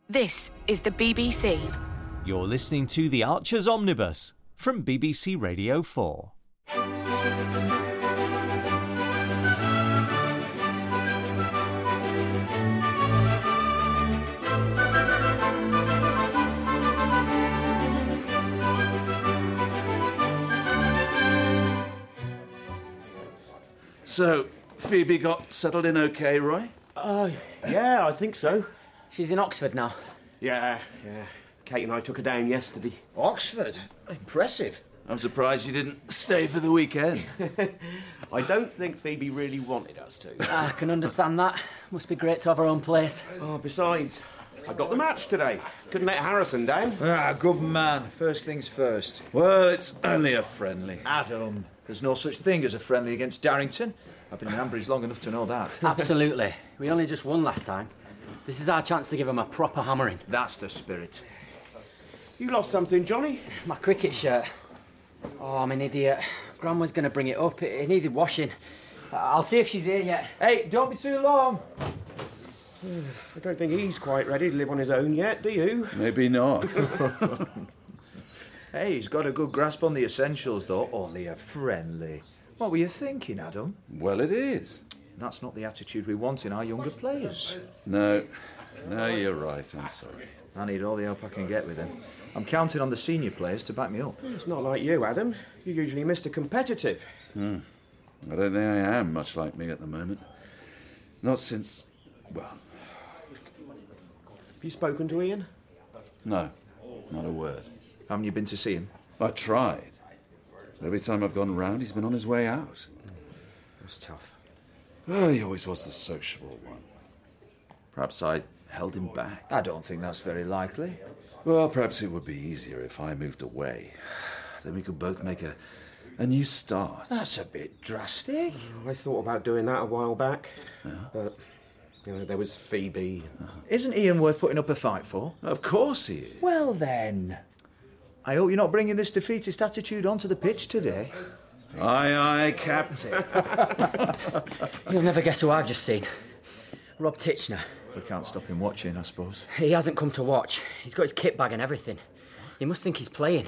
This is the BBC. You're listening to The Archers Omnibus from BBC Radio 4. So, Phoebe got settled in okay, Roy? Yeah, I think so. She's in Oxford now. Yeah. Kate and I took her down yesterday. Oxford? Impressive. I'm surprised you didn't stay for the weekend. I don't think Phoebe really wanted us to. I can understand that. Must be great to have her own place. Oh, besides, I got the match today. Couldn't let Harrison down. Good man. First things first. Well, it's only a friendly. Adam, there's no such thing as a friendly against Darrington. I've been in Ambridge long enough to know that. Absolutely. We only just won last time. This is our chance to give him a proper hammering. That's the spirit. You lost something, Johnny? My cricket shirt. Oh, I'm an idiot. Gran was going to bring it up. It needed washing. I'll see if she's here yet. Hey, don't be too long. I don't think he's quite ready to live on his own yet, do you? Maybe not. Hey, he's got a good grasp on the essentials, though. Only a friendly. What were you thinking, Adam? Well, it is. That's not the attitude we want in our younger players. No, you're right. I'm sorry. I need all the help I can get with him. I'm counting on the senior players to back me up. It's not like you, Adam. You're usually Mr. Competitive. I don't think I am much like me at the moment. Not since... well... Have you spoken to Ian? No, not a word. Haven't you been to see him? I tried. Every time I've gone round, he's been on his way out. That's tough. Well, he always was the sociable one. Perhaps I held him back. I don't think that's very likely. Well, perhaps it would be easier if I moved away. Then we could both make a new start. That's a bit drastic. I thought about doing that a while back. But, there was Phoebe. Isn't Ian worth putting up a fight for? Of course he is. Well then, I hope you're not bringing this defeatist attitude onto the pitch today. Aye, aye, Captain. You'll never guess who I've just seen. Rob Titchener. We can't stop him watching, I suppose. He hasn't come to watch. He's got his kit bag and everything. You must think he's playing.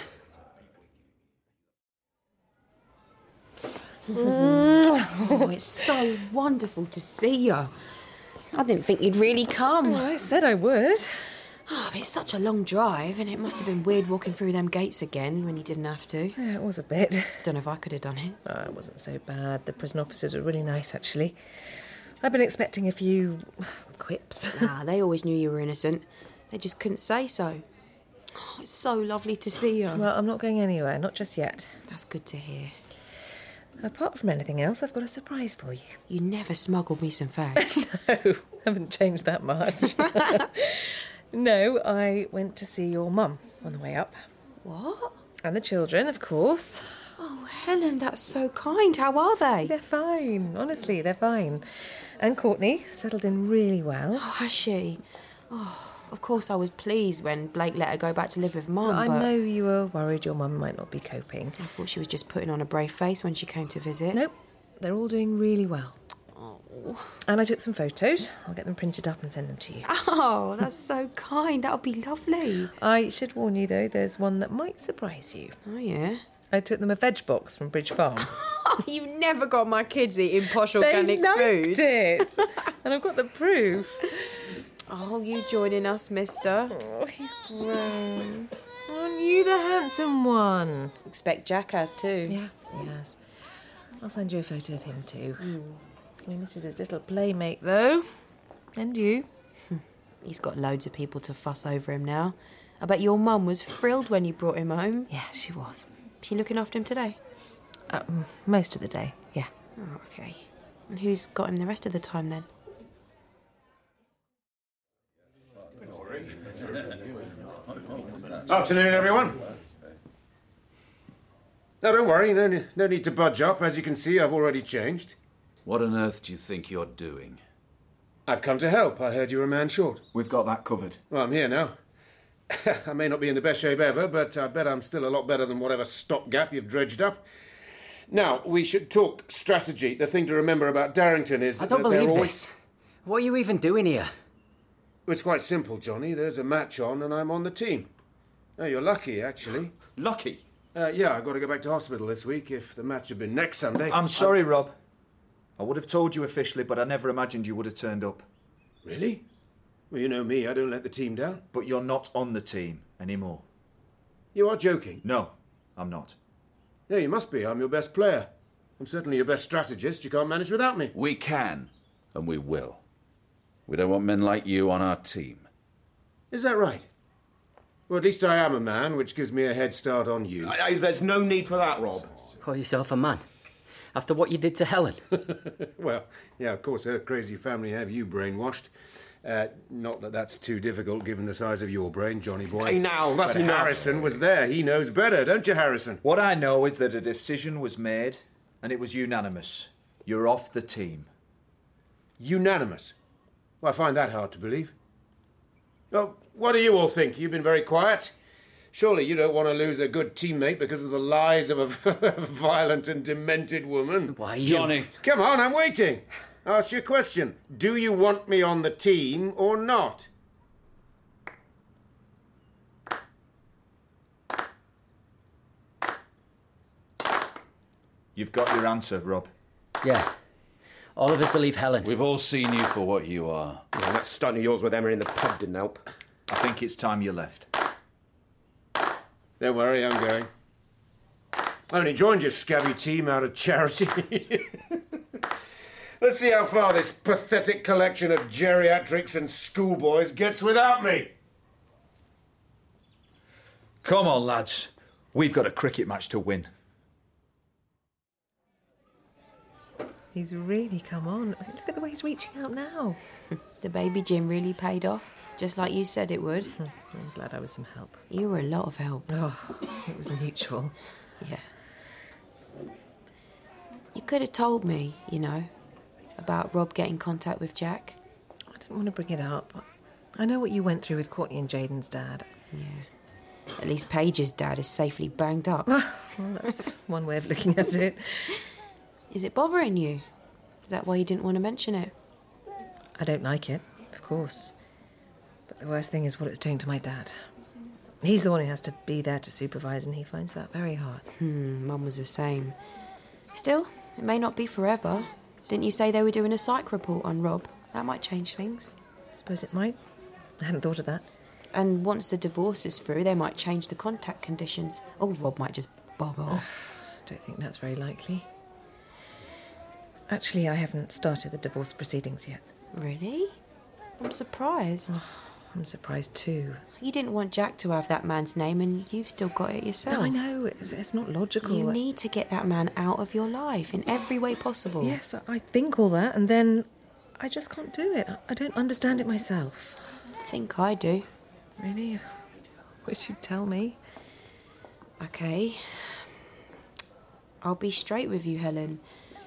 Oh, it's so wonderful to see you. I didn't think you'd really come. I said I would. Oh, but it's such a long drive, and it must have been weird walking through them gates again when you didn't have to. Yeah, it was a bit. Don't know if I could have done it. Oh, it wasn't so bad. The prison officers were really nice, actually. I've been expecting a few quips. They always knew you were innocent. They just couldn't say so. Oh, it's so lovely to see you. Well, I'm not going anywhere, not just yet. That's good to hear. Apart from anything else, I've got a surprise for you. You never smuggled me some fags. No, haven't changed that much. No, I went to see your mum on the way up. What? And the children, of course. Oh, Helen, that's so kind. How are they? They're fine. Honestly, they're fine. And Courtney settled in really well. Oh, has she? Oh, of course I was pleased when Blake let her go back to live with Mum, I but know you were worried your mum might not be coping. I thought she was just putting on a brave face when she came to visit. Nope, they're all doing really well. Oh. And I took some photos. I'll get them printed up and send them to you. Oh, that's so kind. That would be lovely. I should warn you, though, there's one that might surprise you. Oh, yeah? I took them a veg box from Bridge Farm. Oh, you never got my kids eating posh They organic liked food. it. And I've got the proof. Oh, you joining us, mister? Oh, he's grown. Aren't you the handsome one? Expect Jack has too. Yeah, he has. I'll send you a photo of him too. He misses his little playmate, though. And you. He's got loads of people to fuss over him now. I bet your mum was thrilled when you brought him home. Yeah, she was. She looking after him today? Most of the day, yeah. Oh, okay. And who's got him the rest of the time then? Afternoon, everyone. No, don't worry. No need to budge up. As you can see, I've already changed. What on earth do you think you're doing? I've come to help. I heard you were a man short. We've got that covered. Well, I'm here now. I may not be in the best shape ever, but I bet I'm still a lot better than whatever stopgap you've dredged up. Now, we should talk strategy. The thing to remember about Darrington is I don't that they're believe always... this. What are you even doing here? Well, it's quite simple, Johnny. There's a match on and I'm on the team. Oh, you're lucky, actually. Lucky? Yeah, I've got to go back to hospital this week. If the match had been next Sunday... I'm sorry, Rob. I would have told you officially, but I never imagined you would have turned up. Really? Well, you know me, I don't let the team down. But you're not on the team anymore. You are joking? No, I'm not. Yeah, you must be. I'm your best player. I'm certainly your best strategist. You can't manage without me. We can, and we will. We don't want men like you on our team. Is that right? Well, at least I am a man, which gives me a head start on you. There's no need for that, Rob. Call yourself a man? After what you did to Helen? Well, yeah, of course, her crazy family have you brainwashed. Not that that's too difficult, given the size of your brain, Johnny boy. Hey, now, that's but enough. Harrison was there. He knows better, don't you, Harrison? What I know is that a decision was made, and it was unanimous. You're off the team. Unanimous? Well, I find that hard to believe. Well, what do you all think? You've been very quiet. Surely you don't want to lose a good teammate because of the lies of a violent and demented woman. Why, you... Johnny. Come on, I'm waiting. Ask you a question. Do you want me on the team or not? You've got your answer, Rob. Yeah. All of us believe Helen. We've all seen you for what you are. Yeah, that stunt of yours with Emma in the pub didn't help. I think it's time you left. Don't worry, I'm going. I only joined your scabby team out of charity. Let's see how far this pathetic collection of geriatrics and schoolboys gets without me. Come on, lads. We've got a cricket match to win. He's really come on. Look at the way he's reaching out now. The baby gym really paid off, just like you said it would. I'm glad I was some help. You were a lot of help. Oh, it was mutual. Yeah. You could have told me, you know, about Rob getting contact with Jack. I didn't want to bring it up. I know what you went through with Courtney and Jaden's dad. Yeah. At least Paige's dad is safely banged up. Well, that's one way of looking at it. Is it bothering you? Is that why you didn't want to mention it? I don't like it, of course. But the worst thing is what it's doing to my dad. He's the one who has to be there to supervise, and he finds that very hard. Mum was the same. Still, it may not be forever. Didn't you say they were doing a psych report on Rob? That might change things. I suppose it might. I hadn't thought of that. And once the divorce is through, they might change the contact conditions. Or Rob might just bog off. Don't think that's very likely. Actually, I haven't started the divorce proceedings yet. Really? I'm surprised. I'm surprised too. You didn't want Jack to have that man's name, and you've still got it yourself. No, I know. It's not logical. You need to get that man out of your life in every way possible. Yes, I think all that, and then I just can't do it. I don't understand it myself. I think I do. Really? Wish you'd tell me. Okay. I'll be straight with you, Helen.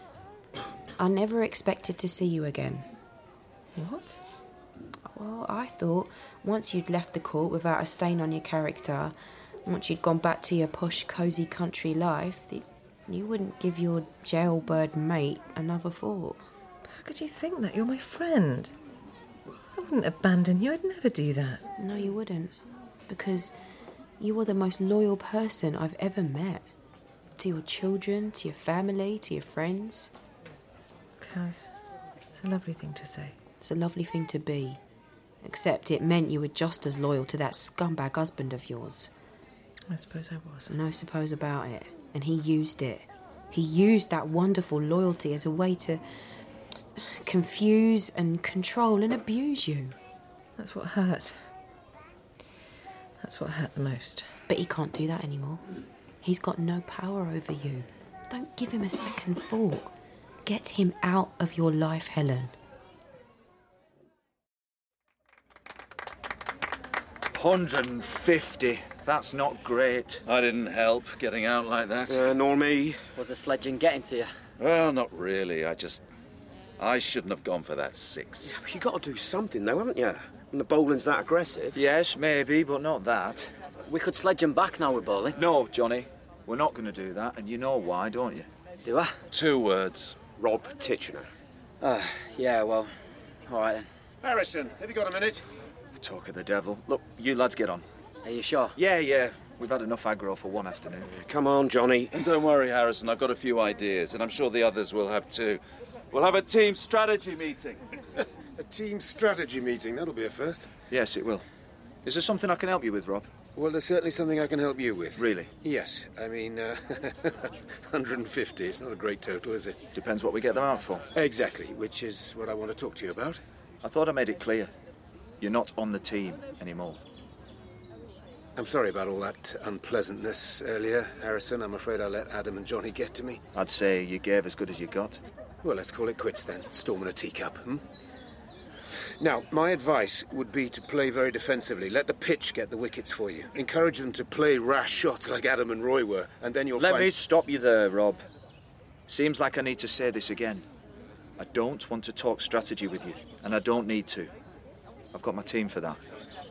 I never expected to see you again. What? Well, I thought once you'd left the court without a stain on your character, once you'd gone back to your posh, cosy country life, that you wouldn't give your jailbird mate another thought. How could you think that? You're my friend. I wouldn't abandon you. I'd never do that. No, you wouldn't. Because you are the most loyal person I've ever met. To your children, to your family, to your friends. Kaz, it's a lovely thing to say. It's a lovely thing to be. Except it meant you were just as loyal to that scumbag husband of yours. I suppose I was. No suppose about it. And he used it. He used that wonderful loyalty as a way to confuse and control and abuse you. That's what hurt. That's what hurt the most. But he can't do that anymore. He's got no power over you. Don't give him a second thought. Get him out of your life, Helen. 150. That's not great. I didn't help getting out like that. Nor me. Was the sledging getting to you? Well, not really. I shouldn't have gone for that 6. Yeah, but you got to do something, though, haven't you? When the bowling's that aggressive. Yes, maybe, but not that. We could sledge him back now with bowling. No, Johnny. We're not going to do that, and you know why, don't you? Do I? 2 words. Rob Titchener. Yeah, well, all right then. Harrison, have you got a minute? talk of the devil. Look, you lads get on. Are you sure? Yeah. We've had enough aggro for one afternoon. Come on, Johnny. And don't worry, Harrison, I've got a few ideas, and I'm sure the others will have too. We'll have a team strategy meeting. A team strategy meeting, that'll be a first. Yes, it will. Is there something I can help you with, Rob? Well, there's certainly something I can help you with. Really? Yes. I mean, 150. It's not a great total, is it? Depends what we get them out for. Exactly, which is what I want to talk to you about. I thought I made it clear. You're not on the team anymore. I'm sorry about all that unpleasantness earlier, Harrison. I'm afraid I let Adam and Johnny get to me. I'd say you gave as good as you got. Well, let's call it quits then. Storm in a teacup, Now, my advice would be to play very defensively. Let the pitch get the wickets for you. Encourage them to play rash shots like Adam and Roy were, and then you'll Let find... me stop you there, Rob. Seems like I need to say this again. I don't want to talk strategy with you, and I don't need to. I've got my team for that.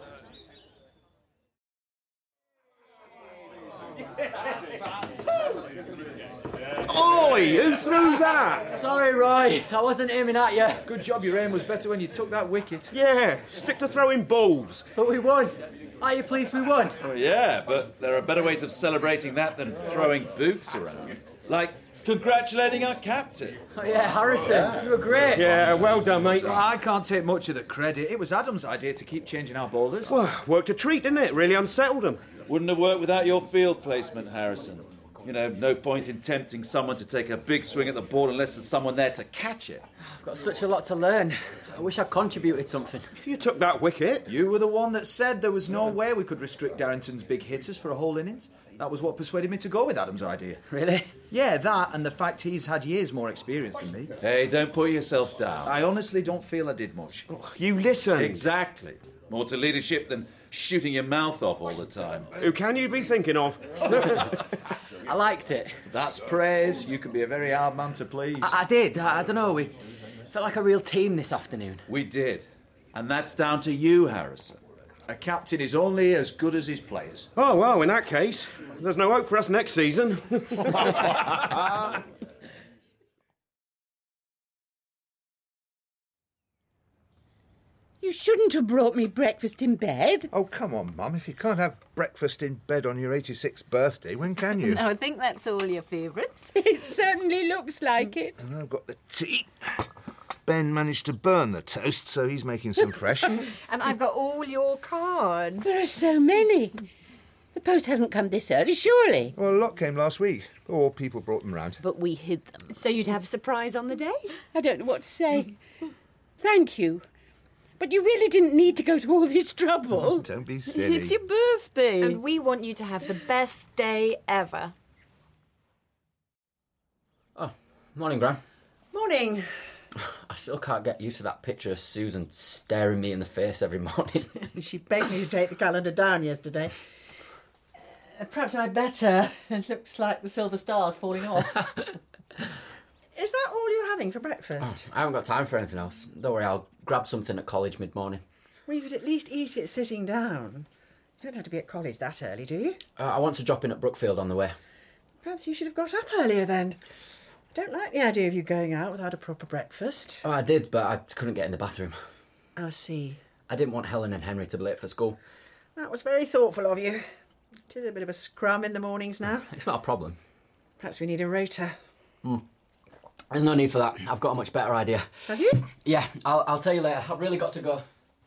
Oi, who threw that? Sorry, Roy. I wasn't aiming at you. Good job, your aim was better when you took that wicket. Yeah, stick to throwing balls. But we won. Are you pleased we won? Oh, yeah, but there are better ways of celebrating that than throwing boots around. Like congratulating our captain. Oh, yeah, Harrison. You were great. Yeah, well done, mate. I can't take much of the credit. It was Adam's idea to keep changing our bowlers. Well, worked a treat, didn't it? Really unsettled them. Wouldn't have worked without your field placement, Harrison. You know, no point in tempting someone to take a big swing at the ball unless there's someone there to catch it. I've got such a lot to learn. I wish I contributed something. You took that wicket. You were the one that said there was no way we could restrict Darrington's big hitters for a whole innings. That was what persuaded me to go with Adam's idea. Really? Yeah, that and the fact he's had years more experience than me. Hey, don't put yourself down. I honestly don't feel I did much. You listened. Exactly. More to leadership than shooting your mouth off all the time. Who can you be thinking of? I liked it. That's praise. You can be a very hard man to please. I did. I don't know. We felt like a real team this afternoon. We did. And that's down to you, Harrison. A captain is only as good as his players. Oh, well, in that case, there's no hope for us next season. You shouldn't have brought me breakfast in bed. Oh, come on, Mum. If you can't have breakfast in bed on your 86th birthday, when can you? No, I think that's all your favourites. It certainly looks like it. And I've got the tea. Ben managed to burn the toast, so he's making some fresh. And I've got all your cards. There are so many. The post hasn't come this early, surely. Well, a lot came last week. Or people brought them round. But we hid them. So you'd have a surprise on the day? I don't know what to say. Thank you. But you really didn't need to go to all this trouble. Oh, don't be silly. It's your birthday. And we want you to have the best day ever. Oh, morning, Gran. Morning. I still can't get used to that picture of Susan staring me in the face every morning. She begged me to take the calendar down yesterday. Perhaps I'd better. It looks like the silver star's falling off. Is that all you're having for breakfast? I haven't got time for anything else. Don't worry, I'll grab something at college mid-morning. Well, you could at least eat it sitting down. You don't have to be at college that early, do you? I want to drop in at Brookfield on the way. Perhaps you should have got up earlier then. I don't like the idea of you going out without a proper breakfast. Oh, I did, but I couldn't get in the bathroom. I see. I didn't want Helen and Henry to be late for school. That was very thoughtful of you. It is a bit of a scrum in the mornings now. It's not a problem. Perhaps we need a rota. There's no need for that. I've got a much better idea. Have you? Yeah, I'll tell you later. I've really got to go.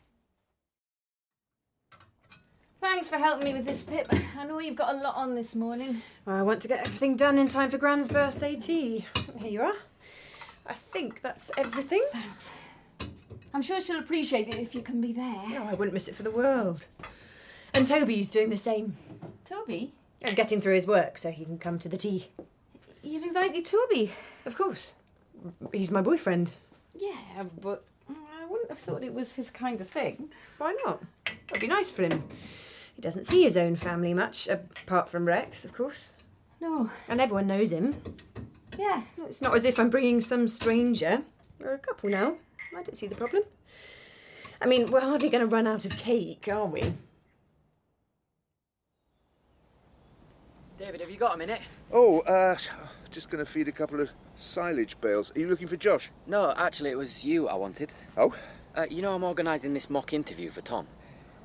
Thanks for helping me with this, Pip. I know you've got a lot on this morning. Well, I want to get everything done in time for Gran's birthday tea. Here you are. I think that's everything. Thanks. I'm sure she'll appreciate it if you can be there. No, I wouldn't miss it for the world. And Toby's doing the same. Toby? And getting through his work so he can come to the tea. You've invited Toby? Of course. He's my boyfriend. Yeah, but I wouldn't have thought it was his kind of thing. Why not? It'd be nice for him. He doesn't see his own family much, apart from Rex, of course. No. And everyone knows him. Yeah. It's not as if I'm bringing some stranger. We're a couple now. I don't see the problem. I mean, we're hardly going to run out of cake, are we? David, have you got a minute? Oh, just going to feed a couple of silage bales. Are you looking for Josh? No, actually, it was you I wanted. Oh? You know I'm organising this mock interview for Tom.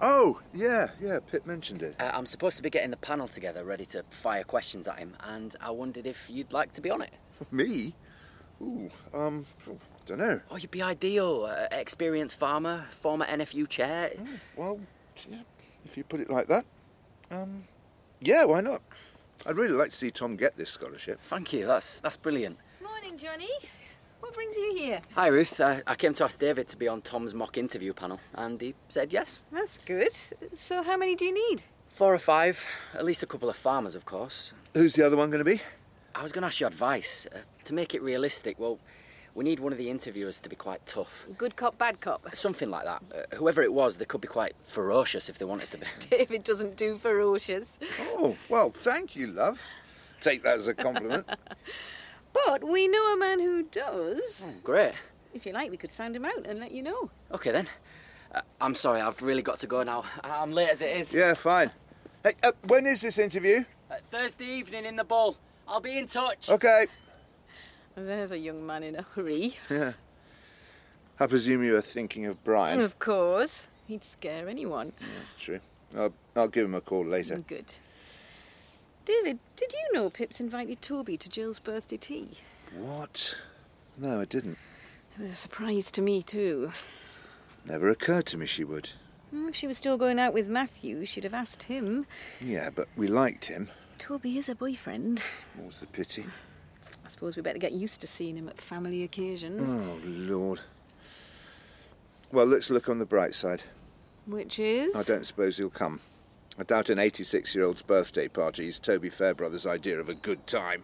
Oh, yeah, Pip mentioned it. I'm supposed to be getting the panel together, ready to fire questions at him, and I wondered if you'd like to be on it. Me? Ooh, don't know. Oh, you'd be ideal. Experienced farmer, former NFU chair. Oh, well, yeah, if you put it like that. Yeah, why not? I'd really like to see Tom get this scholarship. Thank you, that's brilliant. Morning, Johnny. What brings you here? Hi, Ruth. I came to ask David to be on Tom's mock interview panel, and he said yes. That's good. So how many do you need? 4 or 5. At least a couple of farmers, of course. Who's the other one going to be? I was going to ask your advice. To make it realistic, well, we need one of the interviewers to be quite tough. Good cop, bad cop? Something like that. Whoever it was, they could be quite ferocious if they wanted to be. David doesn't do ferocious. Oh, well, thank you, love. Take that as a compliment. But we know a man who does. Oh, great. If you like, we could sound him out and let you know. OK, then. I'm sorry, I've really got to go now. I'm late as it is. Yeah, fine. Hey, when is this interview? Thursday evening in the Bull. I'll be in touch. OK. There's a young man in a hurry. Yeah. I presume you were thinking of Brian. Of course. He'd scare anyone. Yeah, that's true. I'll give him a call later. Good. David, did you know Pip's invited Toby to Jill's birthday tea? What? No, I didn't. It was a surprise to me, too. Never occurred to me she would. If she was still going out with Matthew, she'd have asked him. Yeah, but we liked him. Toby is a boyfriend. What's the pity? I suppose we better get used to seeing him at family occasions. Oh, Lord. Well, let's look on the bright side. Which is? I don't suppose he'll come. I doubt an 86-year-old's birthday party is Toby Fairbrother's idea of a good time.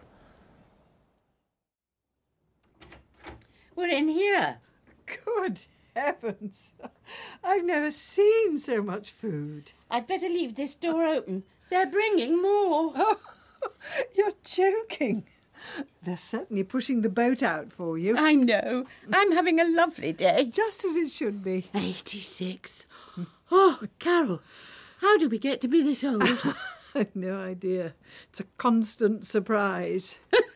We're in here. Good heavens. I've never seen so much food. I'd better leave this door open. They're bringing more. Oh, you're joking. They're certainly pushing the boat out for you. I know. I'm having a lovely day. Just as it should be. 86. Oh, Carol, how did we get to be this old? I've no idea. It's a constant surprise.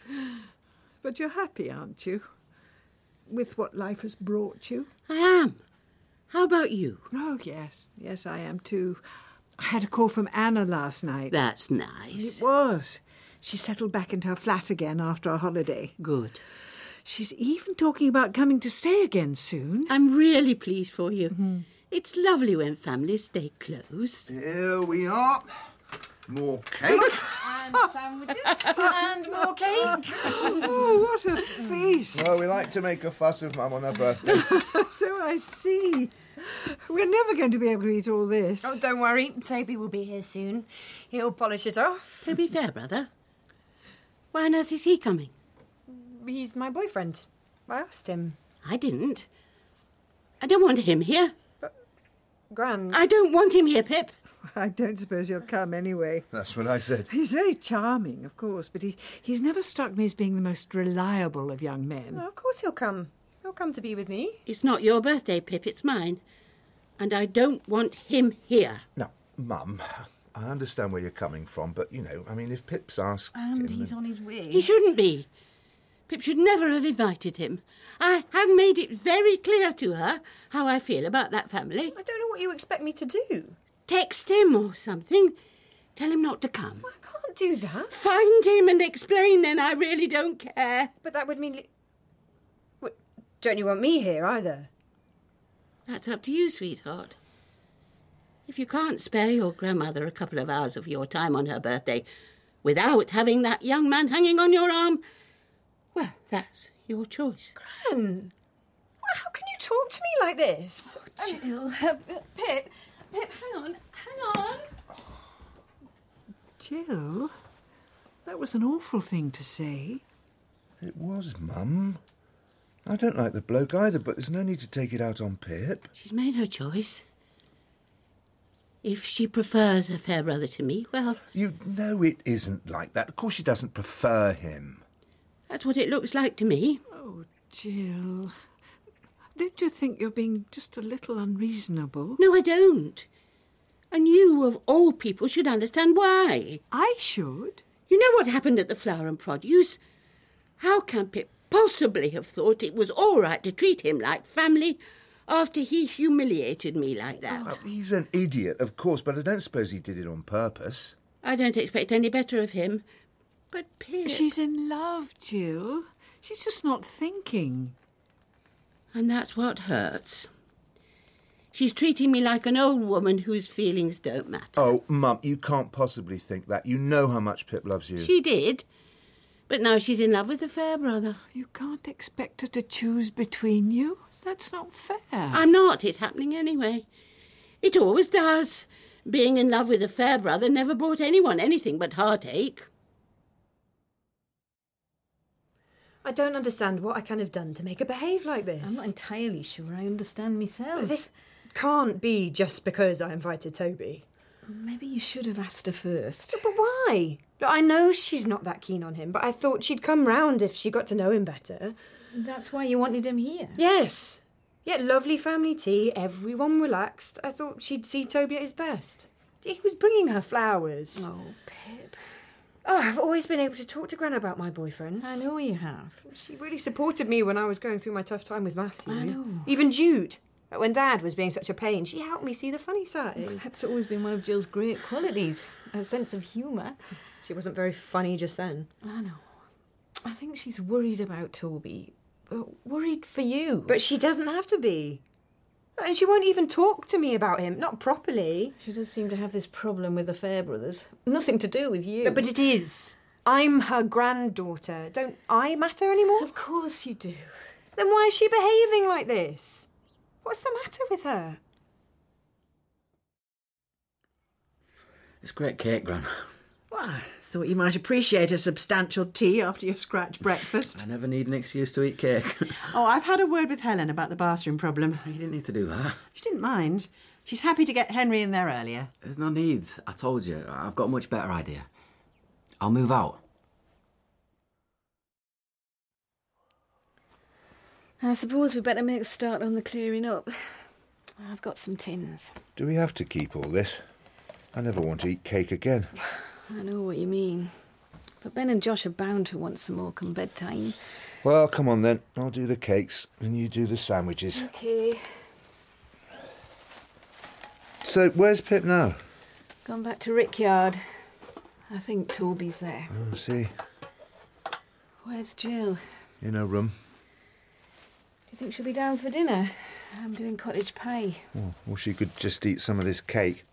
But you're happy, aren't you? With what life has brought you? I am. How about you? Oh, yes. Yes, I am too. I had a call from Anna last night. That's nice. It was. She settled back into her flat again after a holiday. Good. She's even talking about coming to stay again soon. I'm really pleased for you. Mm-hmm. It's lovely when families stay close. Here we are. More cake. And sandwiches. And more cake. Oh, what a feast. Well, we like to make a fuss of Mum on her birthday. So I see. We're never going to be able to eat all this. Oh, don't worry. Toby will be here soon. He'll polish it off. Toby Fairbrother? Why on earth is he coming? He's my boyfriend. I asked him. I didn't. I don't want him here. But, Gran... I don't want him here, Pip. I don't suppose he'll come anyway. That's what I said. He's very charming, of course, but he's never struck me as being the most reliable of young men. No, of course he'll come. He'll come to be with me. It's not your birthday, Pip, it's mine. And I don't want him here. No, Mum, I understand where you're coming from, but, you know, I mean, if Pip's asked And him... he's on his way. He shouldn't be. Pip should never have invited him. I have made it very clear to her how I feel about that family. I don't know what you expect me to do. Text him or something. Tell him not to come. Well, I can't do that. Find him and explain then. I really don't care. But that would mean... What, don't you want me here either? That's up to you, sweetheart. If you can't spare your grandmother a couple of hours of your time on her birthday without having that young man hanging on your arm, well, that's your choice. Gran, how can you talk to me like this? Oh, Jill. Pip, hang on. Jill, that was an awful thing to say. It was, Mum. I don't like the bloke either, but there's no need to take it out on Pip. She's made her choice. If she prefers her Fairbrother to me, well... You know it isn't like that. Of course she doesn't prefer him. That's what it looks like to me. Oh, Jill. Don't you think you're being just a little unreasonable? No, I don't. And you, of all people, should understand why. I should? You know what happened at the Flower and Produce? How can Pip possibly have thought it was all right to treat him like family after he humiliated me like that. Well, he's an idiot, of course, but I don't suppose he did it on purpose. I don't expect any better of him. But Pip... She's in love, Jill. She's just not thinking. And that's what hurts. She's treating me like an old woman whose feelings don't matter. Oh, Mum, you can't possibly think that. You know how much Pip loves you. She did. But now she's in love with the Fairbrother. You can't expect her to choose between you. That's not fair. I'm not. It's happening anyway. It always does. Being in love with a Fairbrother never brought anyone anything but heartache. I don't understand what I can have done to make her behave like this. I'm not entirely sure I understand myself. This can't be just because I invited Toby. Maybe you should have asked her first. But why? Look, I know she's not that keen on him, but I thought she'd come round if she got to know him better. That's why you wanted him here? Yes. Yeah, lovely family tea, everyone relaxed. I thought she'd see Toby at his best. He was bringing her flowers. Oh, Pip. Oh, I've always been able to talk to Gran about my boyfriends. I know you have. She really supported me when I was going through my tough time with Matthew. I know. Even Jude. When Dad was being such a pain, she helped me see the funny side. That's always been one of Jill's great qualities, a sense of humour. She wasn't very funny just then. I know. I think she's worried about Toby. Worried for you. But she doesn't have to be. And she won't even talk to me about him, not properly. She does seem to have this problem with the Fairbrothers. Nothing to do with you. But it is. I'm her granddaughter. Don't I matter anymore? Of course you do. Then why is she behaving like this? What's the matter with her? It's great cake, Gran. Well, I thought you might appreciate a substantial tea after your scratch breakfast. I never need an excuse to eat cake. Oh, I've had a word with Helen about the bathroom problem. You didn't need to do that. She didn't mind. She's happy to get Henry in there earlier. There's no need. I told you. I've got a much better idea. I'll move out. I suppose we'd better make a start on the clearing up. I've got some tins. Do we have to keep all this? I never want to eat cake again. I know what you mean. But Ben and Josh are bound to want some more come bedtime. Well, come on then. I'll do the cakes and you do the sandwiches. OK. So, where's Pip now? Gone back to Rickyard. I think Toby's there. Oh, see. Where's Jill? In her room. Do you think she'll be down for dinner? I'm doing cottage pie. Oh, well, she could just eat some of this cake.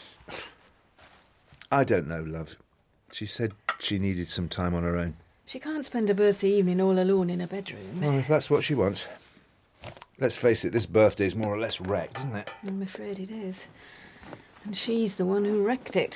I don't know, love. She said she needed some time on her own. She can't spend a birthday evening all alone in her bedroom. Well, if that's what she wants. Let's face it, this birthday's more or less wrecked, isn't it? I'm afraid it is. And she's the one who wrecked it.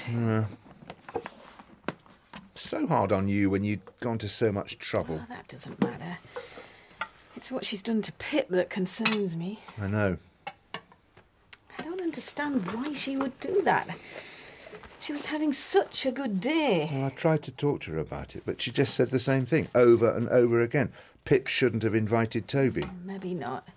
So hard on you when you'd gone to so much trouble. Oh, that doesn't matter. It's what she's done to Pip that concerns me. I know. I don't understand why she would do that. She was having such a good day. Well, I tried to talk to her about it, but she just said the same thing over and over again. Pip shouldn't have invited Toby. Maybe not.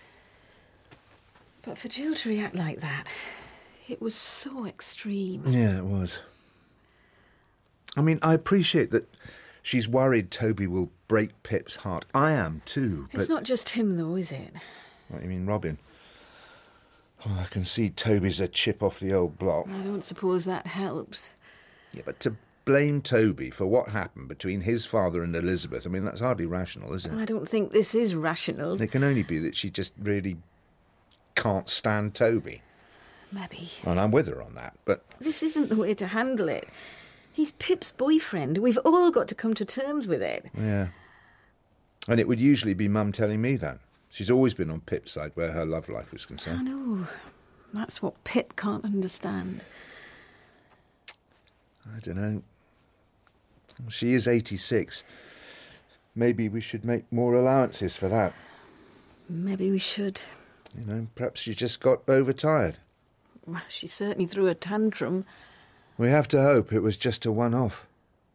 But for Jill to react like that, it was so extreme. Yeah, it was. I mean, I appreciate that she's worried Toby will break Pip's heart. I am too, but... It's not just him, though, is it? What, you mean Robin? Well, I can see Toby's a chip off the old block. I don't suppose that helps. Yeah, but to blame Toby for what happened between his father and Elizabeth, I mean, that's hardly rational, is it? I don't think this is rational. It can only be that she just really can't stand Toby. Maybe. And I'm with her on that, but... This isn't the way to handle it. He's Pip's boyfriend. We've all got to come to terms with it. Yeah. And it would usually be Mum telling me that. She's always been on Pip's side where her love life was concerned. I know. That's what Pip can't understand. I don't know. She is 86. Maybe we should make more allowances for that. Maybe we should. You know, perhaps she just got overtired. Well, she certainly threw a tantrum. We have to hope it was just a one-off.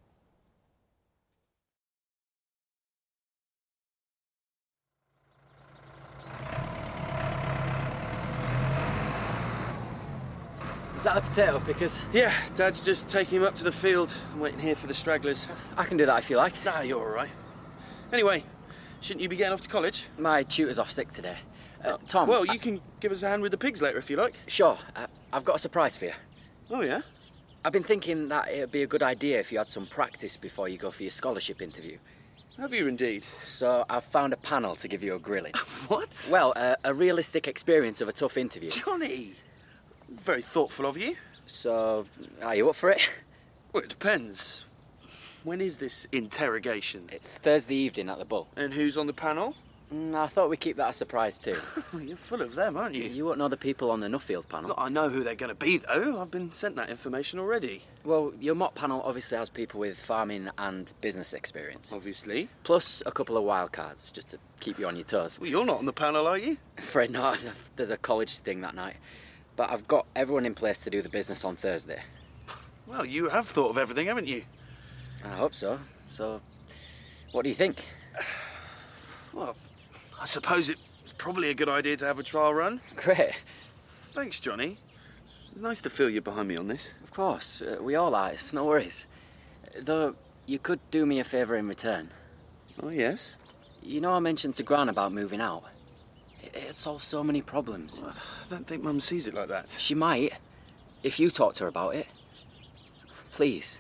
Is that the potato pickers? Yeah, Dad's just taking him up to the field. I'm waiting here for the stragglers. I can do that if you like. Nah, you're all right. Anyway, shouldn't you be getting off to college? My tutor's off sick today. Tom. Well, you can give us a hand with the pigs later if you like. Sure. I've got a surprise for you. Oh, yeah? I've been thinking that it'd be a good idea if you had some practice before you go for your scholarship interview. Have you indeed? So I've found a panel to give you a grilling. What? Well, a realistic experience of a tough interview. Johnny! Very thoughtful of you. So, are you up for it? Well, it depends. When is this interrogation? It's Thursday evening at the Bull. And who's on the panel? I thought we'd keep that a surprise too. You're full of them, aren't you? You won't know the people on the Nuffield panel. Look, I know who they're going to be, though. I've been sent that information already. Well, your mock panel obviously has people with farming and business experience. Obviously. Plus a couple of wild cards, just to keep you on your toes. Well, you're not on the panel, are you? Afraid not. There's a college thing that night. But I've got everyone in place to do the business on Thursday. Well, you have thought of everything, haven't you? I hope so. So, what do you think? Well, I suppose it's probably a good idea to have a trial run. Great. Thanks, Johnny. It's nice to feel you're behind me on this. Of course. We all are. It's no worries. Though, you could do me a favour in return. Oh, yes? You know I mentioned to Gran about moving out? It'd solve so many problems. Well, I don't think Mum sees it like that. She might, if you talk to her about it. Please.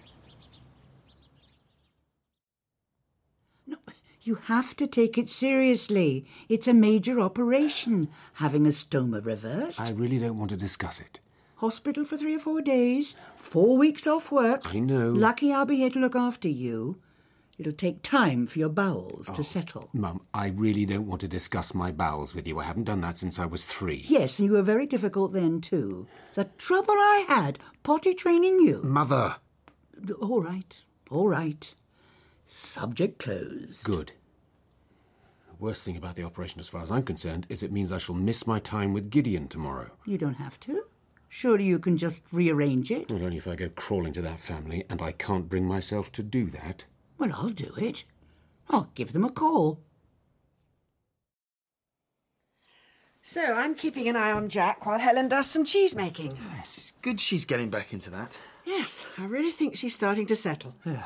You have to take it seriously. It's a major operation, having a stoma reversed. I really don't want to discuss it. Hospital for 3 or 4 days, 4 weeks off work. I know. Lucky I'll be here to look after you. It'll take time for your bowels to settle. Mum, I really don't want to discuss my bowels with you. I haven't done that since I was 3. Yes, and you were very difficult then too. The trouble I had potty training you. Mother! All right. Subject closed. Good. The worst thing about the operation, as far as I'm concerned, is it means I shall miss my time with Gideon tomorrow. You don't have to. Surely you can just rearrange it. Not only if I go crawling to that family, and I can't bring myself to do that. Well, I'll do it. I'll give them a call. So, I'm keeping an eye on Jack while Helen does some cheese making. It's good she's getting back into that. Yes, I really think she's starting to settle. Yeah.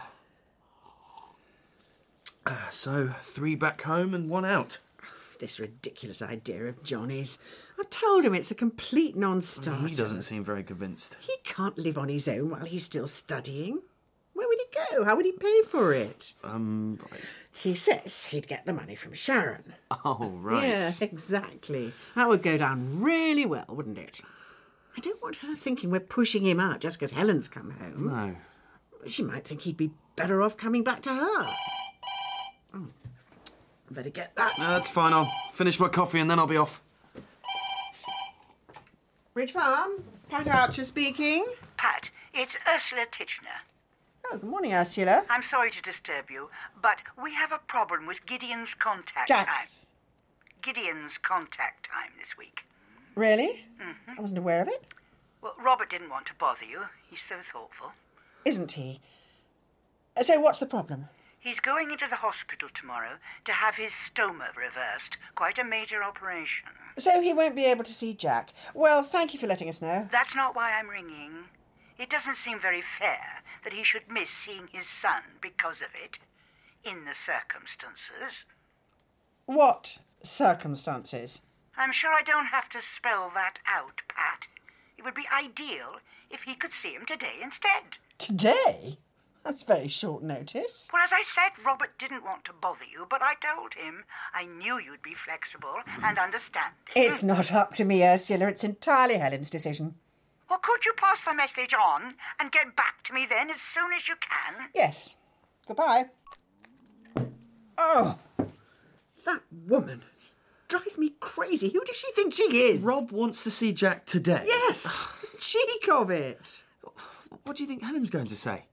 So, 3 back home and 1 out. This ridiculous idea of Johnny's. I told him it's a complete non-starter. He doesn't seem very convinced. He can't live on his own while he's still studying. Where would he go? How would he pay for it? He says he'd get the money from Sharon. Oh, right. Yeah, exactly. That would go down really well, wouldn't it? I don't want her thinking we're pushing him out just because Helen's come home. No. She might think he'd be better off coming back to her. Oh, I better get that. No, that's fine. I'll finish my coffee and then I'll be off. Ridge Farm, Pat Archer speaking. Pat, it's Ursula Titchener. Oh, good morning, Ursula. I'm sorry to disturb you, but we have a problem with Gideon's contact Jax. time. Gideon's contact time this week. Really? Mm-hmm. I wasn't aware of it. Well, Robert didn't want to bother you. He's so thoughtful. Isn't he? So what's the problem? He's going into the hospital tomorrow to have his stoma reversed. Quite a major operation. So he won't be able to see Jack. Well, thank you for letting us know. That's not why I'm ringing. It doesn't seem very fair that he should miss seeing his son because of it, in the circumstances. What circumstances? I'm sure I don't have to spell that out, Pat. It would be ideal if he could see him today instead. Today? That's very short notice. Well, as I said, Robert didn't want to bother you, but I told him I knew you'd be flexible and understanding. It's not up to me, Ursula. It's entirely Helen's decision. Well, could you pass the message on and get back to me then as soon as you can? Yes. Goodbye. Oh, that woman drives me crazy. Who does she think she is? Rob wants to see Jack today. Yes, the cheek of it. What do you think Helen's going to say?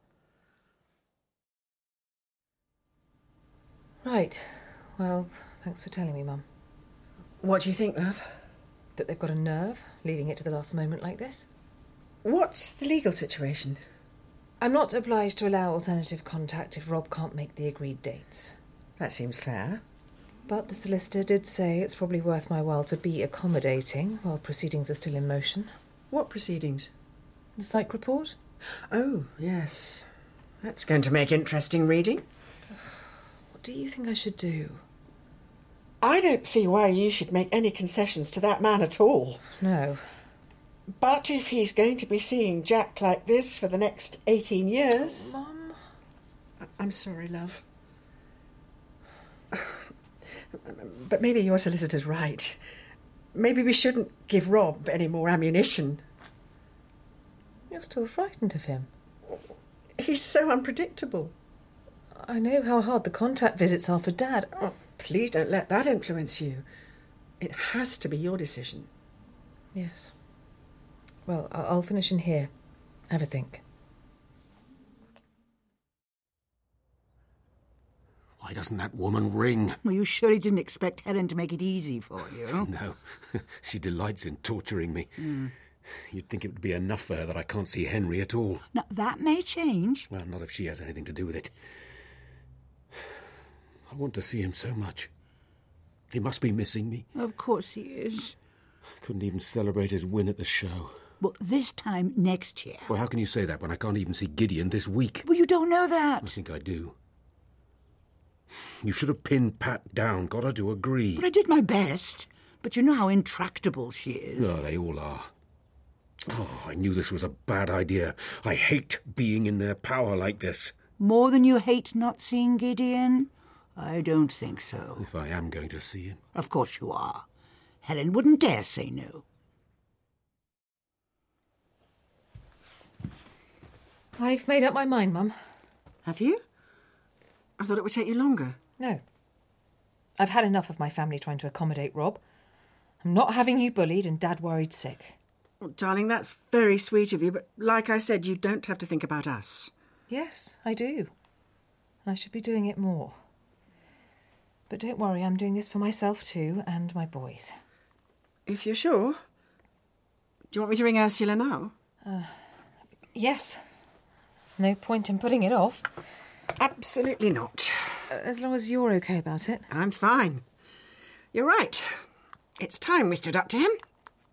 Right. Well, thanks for telling me, Mum. What do you think, love? That they've got a nerve, leaving it to the last moment like this? What's the legal situation? I'm not obliged to allow alternative contact if Rob can't make the agreed dates. That seems fair. But the solicitor did say it's probably worth my while to be accommodating while proceedings are still in motion. What proceedings? The psych report? Oh, yes. That's going to make interesting reading. What do you think I should do? I don't see why you should make any concessions to that man at all. No. But if he's going to be seeing Jack like this for the next 18 years... Mum? I'm sorry, love. But maybe your solicitor's right. Maybe we shouldn't give Rob any more ammunition. You're still frightened of him? He's so unpredictable. I know how hard the contact visits are for Dad. Oh, please don't let that influence you. It has to be your decision. Yes. Well, I'll finish in here. Have a think. Why doesn't that woman ring? Well, you surely didn't expect Helen to make it easy for you. No. She delights in torturing me. You'd think it would be enough for her that I can't see Henry at all. Now, that may change. Well, not if she has anything to do with it. I want to see him so much. He must be missing me. Of course he is. I couldn't even celebrate his win at the show. Well, this time next year. Well, how can you say that when I can't even see Gideon this week? Well, you don't know that. I think I do. You should have pinned Pat down, got her to agree. But I did my best. But you know how intractable she is. Oh, they all are. Oh, I knew this was a bad idea. I hate being in their power like this. More than you hate not seeing Gideon? I don't think so. If I am going to see him. Of course you are. Helen wouldn't dare say no. I've made up my mind, Mum. Have you? I thought it would take you longer. No. I've had enough of my family trying to accommodate Rob. I'm not having you bullied and Dad worried sick. Well, darling, that's very sweet of you, but like I said, you don't have to think about us. Yes, I do. I should be doing it more. But don't worry, I'm doing this for myself too, and my boys. If you're sure. Do you want me to ring Ursula now? Yes. No point in putting it off. Absolutely not. As long as you're okay about it. I'm fine. You're right. It's time we stood up to him.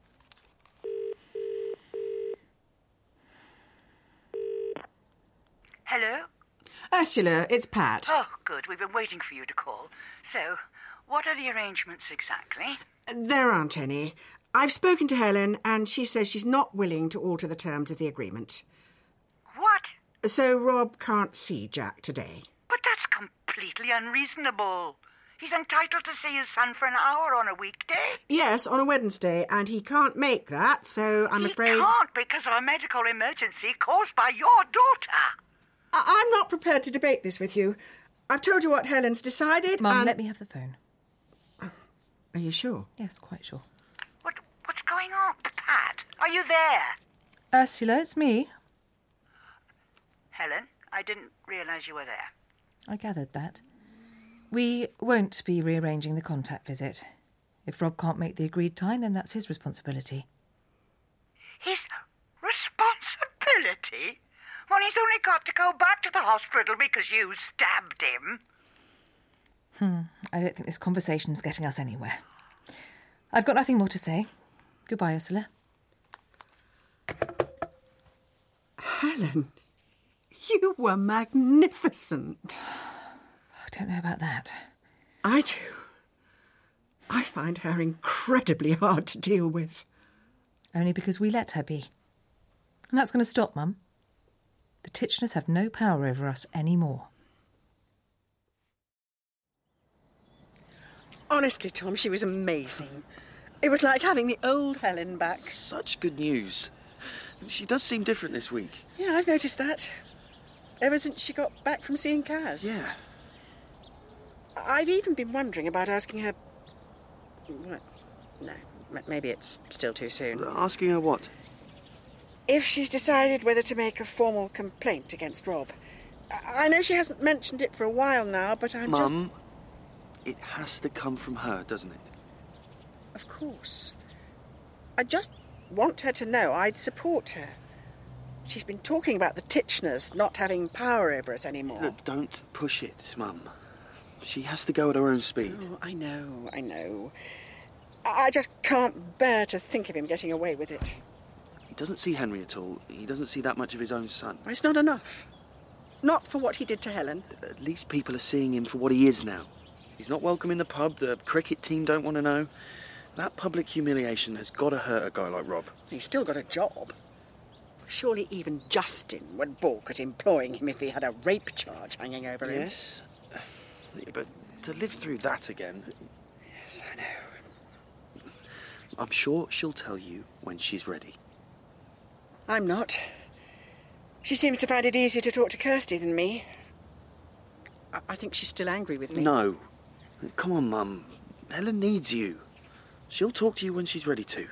Hello? Ursula, it's Pat. Oh, good. We've been waiting for you to call. So, what are the arrangements exactly? There aren't any. I've spoken to Helen, and she says she's not willing to alter the terms of the agreement. What? So Rob can't see Jack today. But that's completely unreasonable. He's entitled to see his son for an hour on a weekday. Yes, on a Wednesday, and he can't make that, so I'm afraid... He can't because of a medical emergency caused by your daughter. I'm not prepared to debate this with you. I've told you what Helen's decided, Mum, and... let me have the phone. Are you sure? Yes, quite sure. What's going on, Pat? Are you there? Ursula, it's me. Helen, I didn't realise you were there. I gathered that. We won't be rearranging the contact visit. If Rob can't make the agreed time, then that's his responsibility. His responsibility? Well, he's only got to go back to the hospital because you stabbed him. I don't think this conversation's getting us anywhere. I've got nothing more to say. Goodbye, Ursula. Helen, you were magnificent. I don't know about that. I do. I find her incredibly hard to deal with. Only because we let her be. And that's going to stop, Mum. The Titchners have no power over us anymore. Honestly, Tom, she was amazing. It was like having the old Helen back. Such good news. She does seem different this week. Yeah, I've noticed that. Ever since she got back from seeing Kaz. Yeah. I've even been wondering about asking her... What? No, maybe it's still too soon. Asking her what? If she's decided whether to make a formal complaint against Rob. I know she hasn't mentioned it for a while now, but I'm just... Mum, it has to come from her, doesn't it? Of course. I just want her to know I'd support her. She's been talking about the Titchners not having power over us anymore. Look, don't push it, Mum. She has to go at her own speed. Oh, I know. I just can't bear to think of him getting away with it. He doesn't see Henry at all. He doesn't see that much of his own son. It's not enough. Not for what he did to Helen. At least people are seeing him for what he is now. He's not welcome in the pub, the cricket team don't want to know. That public humiliation has got to hurt a guy like Rob. He's still got a job. Surely even Justin would balk at employing him if he had a rape charge hanging over him. Yes, but to live through that again... Yes, I know. I'm sure she'll tell you when she's ready. I'm not. She seems to find it easier to talk to Kirsty than me. I think she's still angry with me. No. Come on, Mum. Helen needs you. She'll talk to you when she's ready to.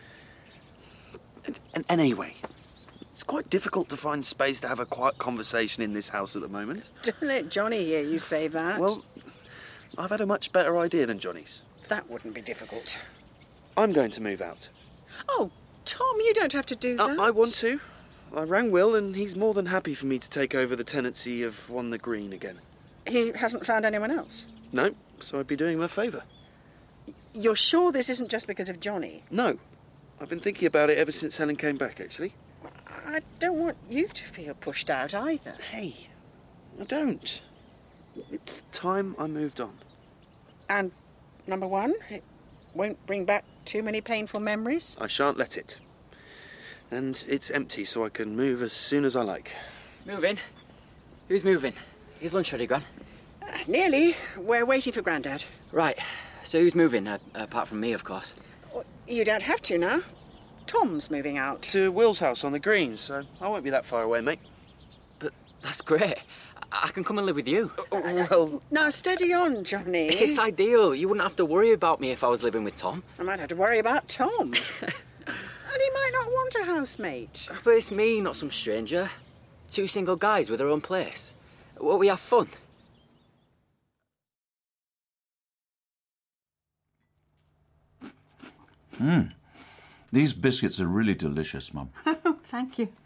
And anyway, it's quite difficult to find space to have a quiet conversation in this house at the moment. Don't let Johnny hear you say that. Well, I've had a much better idea than Johnny's. That wouldn't be difficult. I'm going to move out. Oh, Tom, you don't have to do that. I want to. I rang Will and he's more than happy for me to take over the tenancy of One the Green again. He hasn't found anyone else? No, so I'd be doing him a favour. You're sure this isn't just because of Johnny? No. I've been thinking about it ever since Helen came back, actually. I don't want you to feel pushed out either. Hey, I don't. It's time I moved on. And, number one, it won't bring back too many painful memories? I shan't let it. And it's empty, so I can move as soon as I like. Moving? Who's moving? Is lunch ready, Gran? Nearly. We're waiting for Grandad. Right. So who's moving? Apart from me, of course. You don't have to now. Tom's moving out. To Will's house on the Green, so I won't be that far away, mate. But that's great. I can come and live with you. Well... Now, steady on, Johnny. It's ideal. You wouldn't have to worry about me if I was living with Tom. I might have to worry about Tom. And he might not want a housemate. But it's me, not some stranger. 2 single guys with their own place. Well, we have fun. These biscuits are really delicious, Mum. Oh, thank you.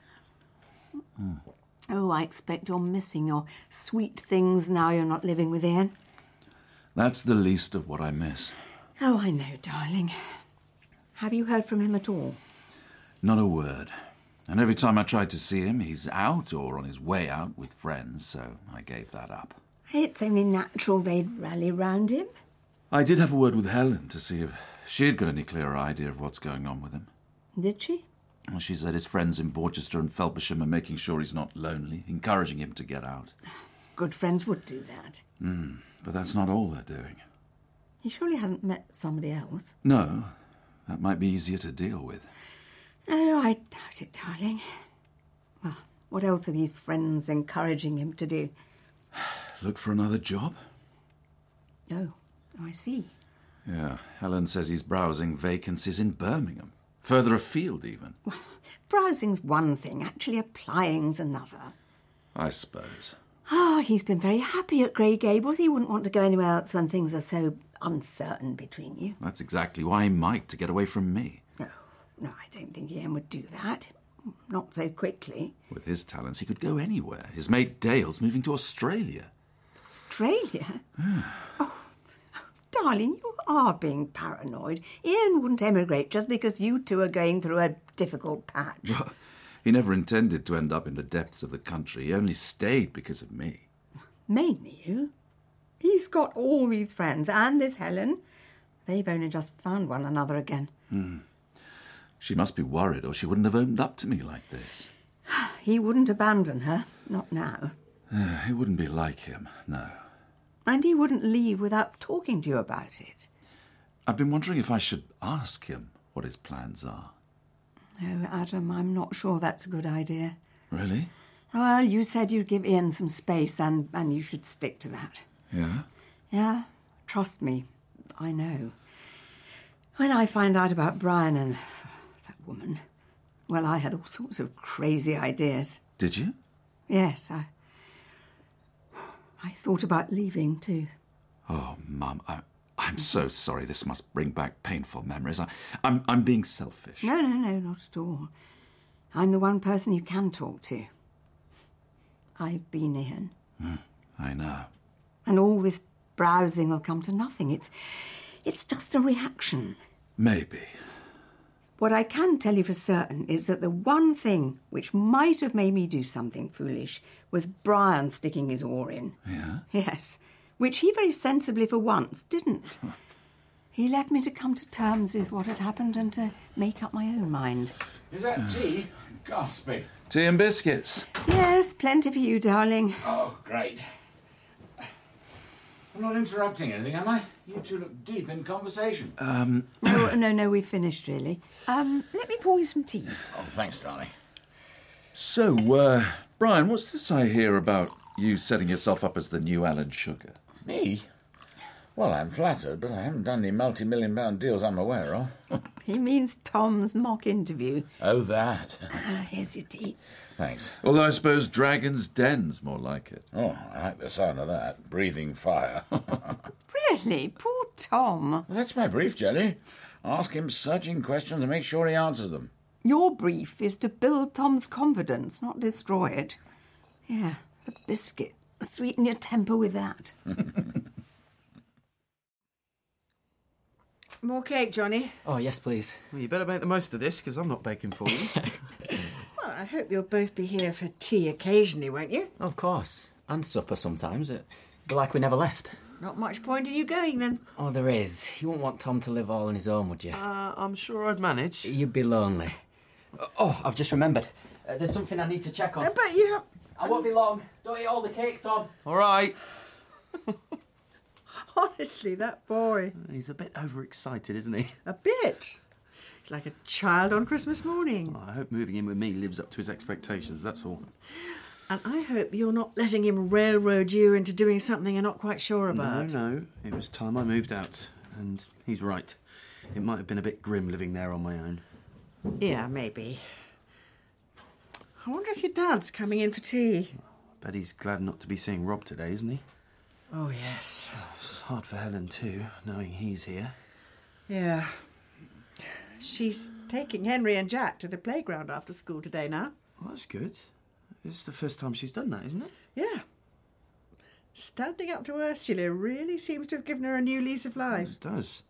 Oh, I expect you're missing your sweet things now you're not living with Ian. That's the least of what I miss. Oh, I know, darling. Have you heard from him at all? Not a word. And every time I tried to see him, he's out or on his way out with friends, so I gave that up. It's only natural they'd rally round him. I did have a word with Helen to see if she'd got any clearer idea of what's going on with him. Did she? Well, she said his friends in Borchester and Felpersham are making sure he's not lonely, encouraging him to get out. Good friends would do that. But that's not all they're doing. He surely hasn't met somebody else. No, that might be easier to deal with. No, I doubt it, darling. Well, what else are these friends encouraging him to do? Look for another job? Oh, I see. Yeah, Helen says he's browsing vacancies in Birmingham. Further afield, even. Well, browsing's one thing, actually applying's another. I suppose. He's been very happy at Grey Gables. He wouldn't want to go anywhere else when things are so uncertain between you. That's exactly why he might, to get away from me. No, I don't think Ian would do that. Not so quickly. With his talents, he could go anywhere. His mate Dale's moving to Australia. Australia? Oh, darling, you are being paranoid. Ian wouldn't emigrate just because you two are going through a difficult patch. Well, he never intended to end up in the depths of the country. He only stayed because of me. Mainly you? He's got all these friends, and this Helen. They've only just found one another again. She must be worried, or she wouldn't have opened up to me like this. He wouldn't abandon her, not now. It wouldn't be like him, no. And he wouldn't leave without talking to you about it. I've been wondering if I should ask him what his plans are. Oh, Adam, I'm not sure that's a good idea. Really? Well, you said you'd give Ian some space, and you should stick to that. Yeah? Yeah, trust me, I know. When I find out about Brian and that woman, well, I had all sorts of crazy ideas. Did you? Yes, I thought about leaving too. Oh, Mum, I'm so sorry. This must bring back painful memories. I'm being selfish. No, not at all. I'm the one person you can talk to. I've been Ian. I know. And all this browsing will come to nothing. It's just a reaction. Maybe. What I can tell you for certain is that the one thing which might have made me do something foolish was Brian sticking his oar in. Yeah? Yes. which he very sensibly for once didn't. He left me to come to terms with what had happened and to make up my own mind. Is that tea? Gaspy. Tea and biscuits. Yes, plenty for you, darling. Oh, great. I'm not interrupting anything, am I? You two look deep in conversation. No, we've finished, really. Let me pour you some tea. Oh, thanks, darling. So, Brian, what's this I hear about you setting yourself up as the new Alan Sugar? Me? Well, I'm flattered, but I haven't done any multi-million-pound deals I'm aware of. He means Tom's mock interview. Oh, that. Here's your tea. Thanks. Although I suppose Dragon's Den's more like it. Oh, I like the sound of that. Breathing fire. Really? Poor Tom. Well, that's my brief, Jenny. Ask him searching questions and make sure he answers them. Your brief is to build Tom's confidence, not destroy it. Here, a biscuit. Sweeten your temper with that. More cake, Johnny. Oh, yes, please. Well, you better make the most of this, because I'm not baking for you. Well, I hope you'll both be here for tea occasionally, won't you? Of course. And supper sometimes. It'd be like we never left. Not much point in you going, then. Oh, there is. You wouldn't want Tom to live all on his own, would you? I'm sure I'd manage. You'd be lonely. Oh, I've just remembered. There's something I need to check on. But you have... I won't be long. Don't eat all the cake, Tom. All right. Honestly, that boy. He's a bit overexcited, isn't he? A bit. He's like a child on Christmas morning. I hope moving in with me lives up to his expectations, that's all. And I hope you're not letting him railroad you into doing something you're not quite sure about. No. It was time I moved out. And he's right. It might have been a bit grim living there on my own. Yeah, maybe. I wonder if your dad's coming in for tea. Bet he's glad not to be seeing Rob today, isn't he? Oh, yes. It's hard for Helen too, knowing he's here. Yeah. She's taking Henry and Jack to the playground after school today now. Well, that's good. It's the first time she's done that, isn't it? Yeah. Standing up to Ursula really seems to have given her a new lease of life. It does.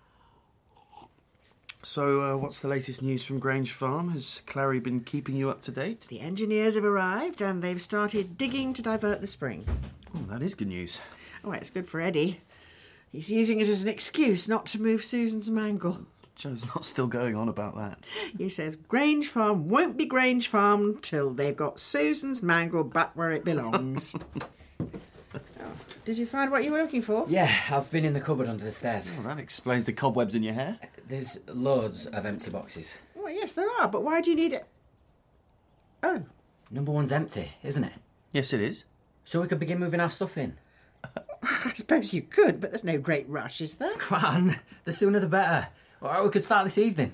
So, what's the latest news from Grange Farm? Has Clary been keeping you up to date? The engineers have arrived and they've started digging to divert the spring. Oh, that is good news. Oh, it's good for Eddie. He's using it as an excuse not to move Susan's mangle. Joe's not still going on about that. He says Grange Farm won't be Grange Farm till they've got Susan's mangle back where it belongs. Did you find what you were looking for? Yeah, I've been in the cupboard under the stairs. Well, that explains the cobwebs in your hair. There's loads of empty boxes. Oh, yes, there are, but why do you need it? Oh. Number one's empty, isn't it? Yes, it is. So we could begin moving our stuff in. I suppose you could, but there's no great rush, is there? Come on, the sooner the better. Or we could start this evening.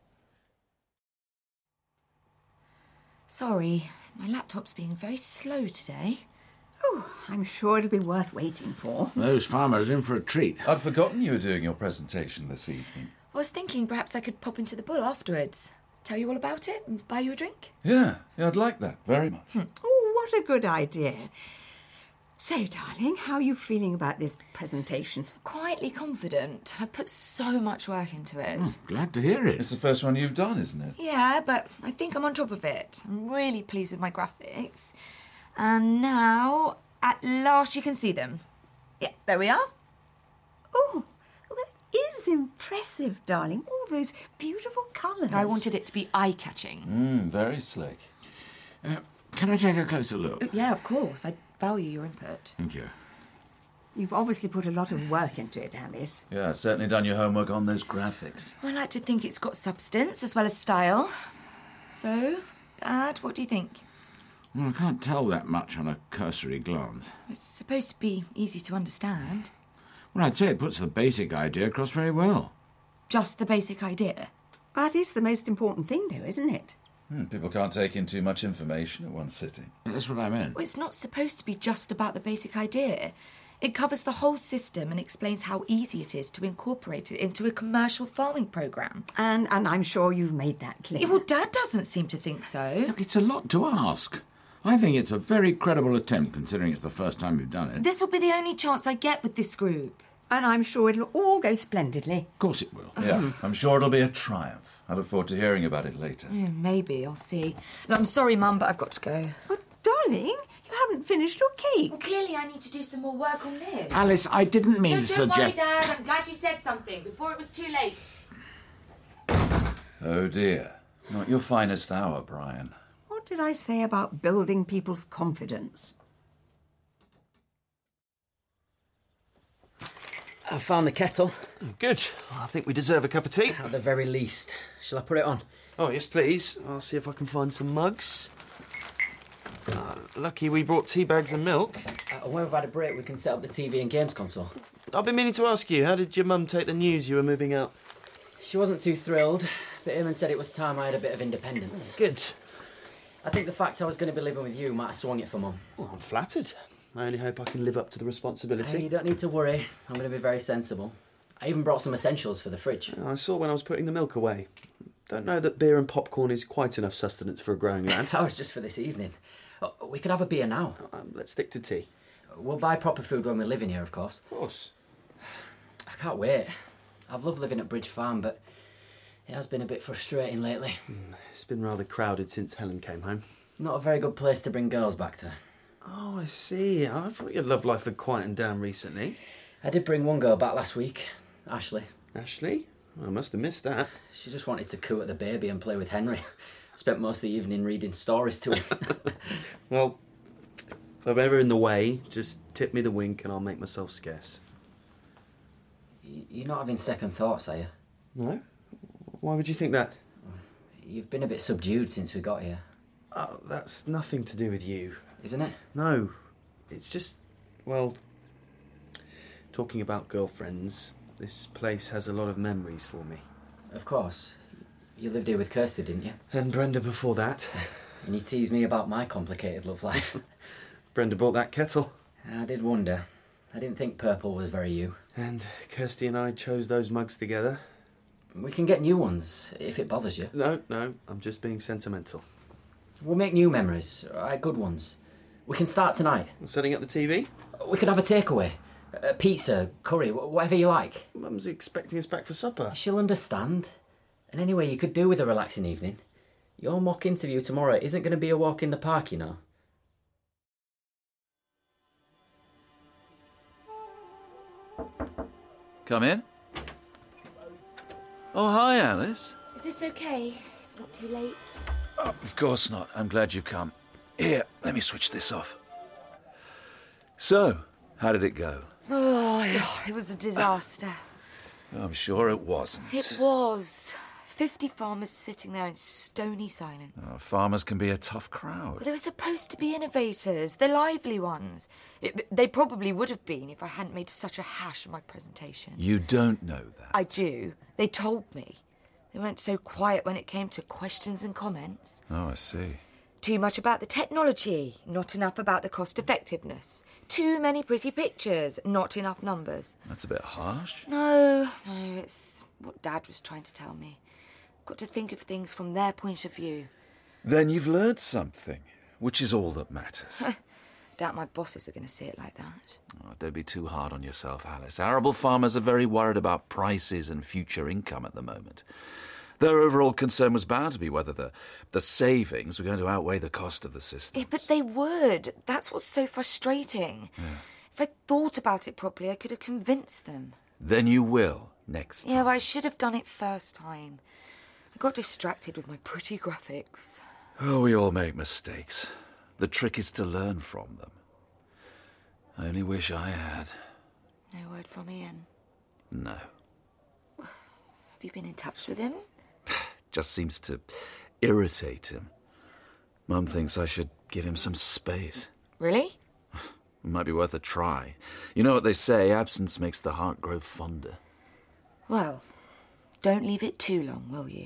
Sorry, my laptop's being very slow today. Oh, I'm sure it'll be worth waiting for. Those farmers in for a treat. I'd forgotten you were doing your presentation this evening. I was thinking perhaps I could pop into the Bull afterwards, tell you all about it and buy you a drink. Yeah, I'd like that very much. Oh, what a good idea. So, darling, how are you feeling about this presentation? Quietly confident. I put so much work into it. Glad to hear it. It's the first one you've done, isn't it? Yeah, but I think I'm on top of it. I'm really pleased with my graphics. And now, at last, you can see them. Yeah, there we are. Oh, that is impressive, darling. All those beautiful colours. I wanted it to be eye-catching. Very slick. Can I take a closer look? Yeah, of course. I value your input. Thank you. You've obviously put a lot of work into it, Alice. Yeah, certainly done your homework on those graphics. I like to think it's got substance as well as style. So, Dad, what do you think? Well, I can't tell that much on a cursory glance. It's supposed to be easy to understand. Well, I'd say it puts the basic idea across very well. Just the basic idea? That is the most important thing, though, isn't it? People can't take in too much information at one sitting. That's what I meant. Well, it's not supposed to be just about the basic idea. It covers the whole system and explains how easy it is to incorporate it into a commercial farming programme. And I'm sure you've made that clear. Yeah, well, Dad doesn't seem to think so. Look, it's a lot to ask. I think it's a very credible attempt, considering it's the first time you've done it. This will be the only chance I get with this group. And I'm sure it'll all go splendidly. Of course it will. Yeah, I'm sure it'll be a triumph. I look forward to hearing about it later. Yeah, maybe, I'll see. No, I'm sorry, Mum, but I've got to go. But, darling, you haven't finished your cake. Well, clearly I need to do some more work on this. Alice, I didn't mean No, to don't worry, suggest... Dad. I'm glad you said something before it was too late. Oh dear. Not your finest hour, Brian. What did I say about building people's confidence? I found the kettle. Good. I think we deserve a cup of tea. At the very least. Shall I put it on? Oh, yes, please. I'll see if I can find some mugs. Lucky we brought tea bags and milk. When we've had a break, we can set up the TV and games console. I've been meaning to ask you, how did your mum take the news you were moving out? She wasn't too thrilled, but Eamon said it was time I had a bit of independence. Good. I think the fact I was going to be living with you might have swung it for Mum. Well, I'm flattered. I only hope I can live up to the responsibility. Hey, you don't need to worry. I'm going to be very sensible. I even brought some essentials for the fridge. I saw when I was putting the milk away. Don't know that beer and popcorn is quite enough sustenance for a growing lad. That was just for this evening. We could have a beer now. Let's stick to tea. We'll buy proper food when we're living here, of course. Of course. I can't wait. I've loved living at Bridge Farm, but it has been a bit frustrating lately. It's been rather crowded since Helen came home. Not a very good place to bring girls back to. Oh, I see. I thought your love life had quietened down recently. I did bring one girl back last week, Ashley. Ashley? I must have missed that. She just wanted to coo at the baby and play with Henry. I spent most of the evening reading stories to him. Well, if I'm ever in the way, just tip me the wink and I'll make myself scarce. You're not having second thoughts, are you? No? Why would you think that? You've been a bit subdued since we got here. Oh, that's nothing to do with you. Isn't it? No. It's just, well, talking about girlfriends, this place has a lot of memories for me. Of course. You lived here with Kirsty, didn't you? And Brenda before that. And you teased me about my complicated love life. Brenda bought that kettle. I did wonder. I didn't think purple was very you. And Kirsty and I chose those mugs together. We can get new ones, if it bothers you. No, I'm just being sentimental. We'll make new memories, good ones. We can start tonight. Setting up the TV? We could have a takeaway. Pizza, curry, whatever you like. Mum's expecting us back for supper. She'll understand. And anyway, you could do with a relaxing evening. Your mock interview tomorrow isn't going to be a walk in the park, you know. Come in. Oh, hi, Alice. Is this okay? It's not too late. Oh, of course not. I'm glad you've come. Here, let me switch this off. So, how did it go? Oh, it was a disaster. I'm sure it wasn't. It was. 50 farmers sitting there in stony silence. Oh, farmers can be a tough crowd. Well, they were supposed to be innovators. They're lively ones. They probably would have been if I hadn't made such a hash of my presentation. You don't know that. I do. They told me. They weren't so quiet when it came to questions and comments. Oh, I see. Too much about the technology, not enough about the cost effectiveness. Too many pretty pictures, not enough numbers. That's a bit harsh. No, it's what Dad was trying to tell me. Got to think of things from their point of view. Then you've learned something, which is all that matters. Doubt my bosses are going to see it like that. Oh, don't be too hard on yourself, Alice. Arable farmers are very worried about prices and future income at the moment. Their overall concern was bound to be whether the savings were going to outweigh the cost of the system. Yeah, but they would. That's what's so frustrating. Yeah. If I thought about it properly, I could have convinced them. Then you will, next time. Yeah, but I should have done it first time. I got distracted with my pretty graphics. Oh, we all make mistakes. The trick is to learn from them. I only wish I had. No word from Ian. No. Have you been in touch with him? Just seems to irritate him. Mum thinks I should give him some space. Really? It might be worth a try. You know what they say, absence makes the heart grow fonder. Well, don't leave it too long, will you?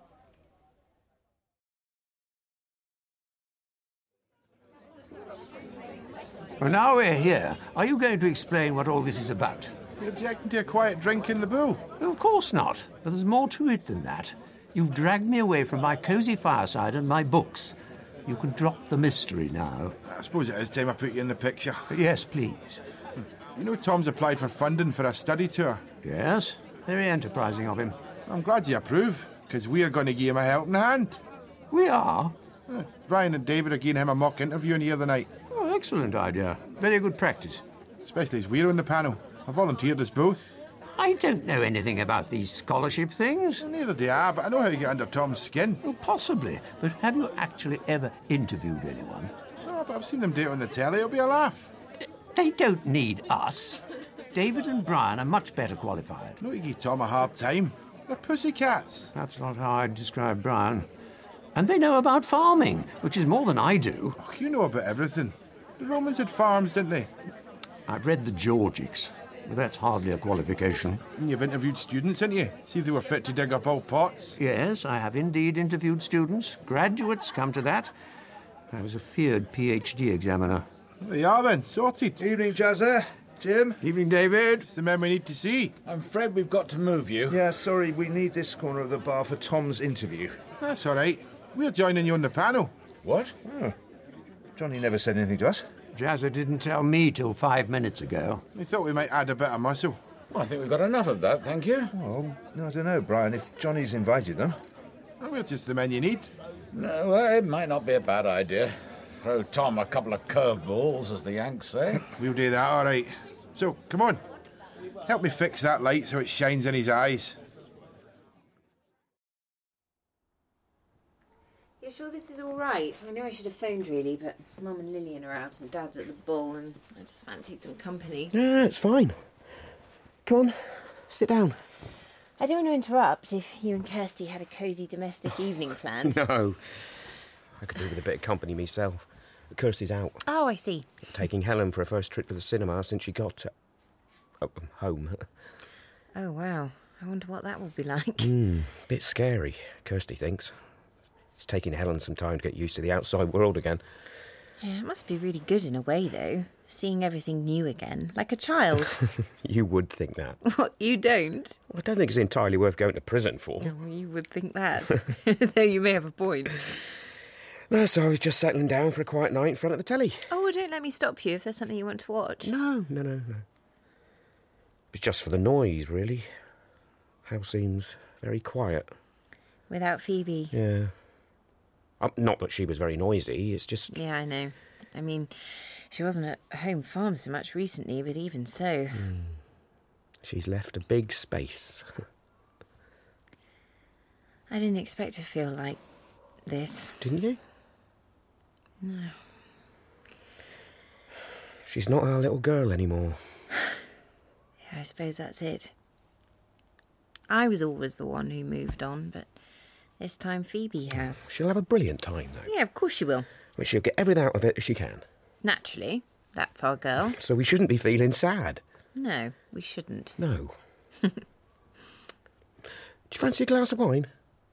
Well, now we're here, are you going to explain what all this is about? You're objecting to a quiet drink in the boo? Of course not, but there's more to it than that. You've dragged me away from my cosy fireside and my books. You can drop the mystery now. I suppose it is time I put you in the picture. Yes, please. You know Tom's applied for funding for a study tour? Yes, very enterprising of him. I'm glad you approve, because we're going to give him a helping hand. We are? Brian and David are giving him a mock interview on the other night. Oh, Excellent idea. Very good practice. Especially as we're on the panel. I volunteered us both. I don't know anything about these scholarship things. Well, neither do I, but I know how you get under Tom's skin. Well, possibly, but have you actually ever interviewed anyone? No, but I've seen them do it on the telly. It'll be a laugh. They don't need us. David and Brian are much better qualified. No, you give Tom a hard time. They're pussycats. That's not how I'd describe Brian. And they know about farming, which is more than I do. Oh, you know about everything. The Romans had farms, didn't they? I've read the Georgics, but that's hardly a qualification. And you've interviewed students, haven't you? See if they were fit to dig up old pots. Yes, I have indeed interviewed students. Graduates come to that. I was a feared PhD examiner. There you are then, sorted. Evening, Jazza. Jim? Evening, David. It's the men we need to see. I'm afraid we've got to move you. Yeah, sorry, we need this corner of the bar for Tom's interview. That's all right. We're joining you on the panel. What? Oh. Johnny never said anything to us. Jazza didn't tell me till 5 minutes ago. We thought we might add a bit of muscle. Well, I think we've got enough of that, thank you. Oh, no, I don't know, Brian, if Johnny's invited them. Well, we're just the men you need. No, well, it might not be a bad idea. Throw Tom a couple of curveballs, as the Yanks say. We'll do that, all right. So, come on. Help me fix that light so it shines in his eyes. You're sure this is all right? I know I should have phoned, really, but Mum and Lillian are out and Dad's at the ball, and I just fancied some company. Yeah, it's fine. Come on, sit down. I don't want to interrupt if you and Kirsty had a cosy domestic evening planned. No. I could do with a bit of company myself. Kirsty's out. Oh, I see. Taking Helen for her first trip to the cinema since she got home. Oh, wow. I wonder what that will be like. Bit scary, Kirsty thinks. It's taking Helen some time to get used to the outside world again. Yeah, it must be really good in a way, though. Seeing everything new again, like a child. You would think that. What, you don't? Well, I don't think it's entirely worth going to prison for. Oh, you would think that. Though you may have a point. No, so I was just settling down for a quiet night in front of the telly. Oh, well, don't let me stop you if there's something you want to watch. No. It's just for the noise, really. House seems very quiet. Without Phoebe? Yeah. Not that she was very noisy, it's just... Yeah, I know. I mean, she wasn't at home farm so much recently, but even so... She's left a big space. I didn't expect to feel like this. Didn't you? No. She's not our little girl anymore. Yeah, I suppose that's it. I was always the one who moved on, but this time Phoebe has. She'll have a brilliant time, though. Yeah, of course she will. But she'll get everything out of it as she can. Naturally. That's our girl. So we shouldn't be feeling sad. No, we shouldn't. No. Do you fancy a glass of wine?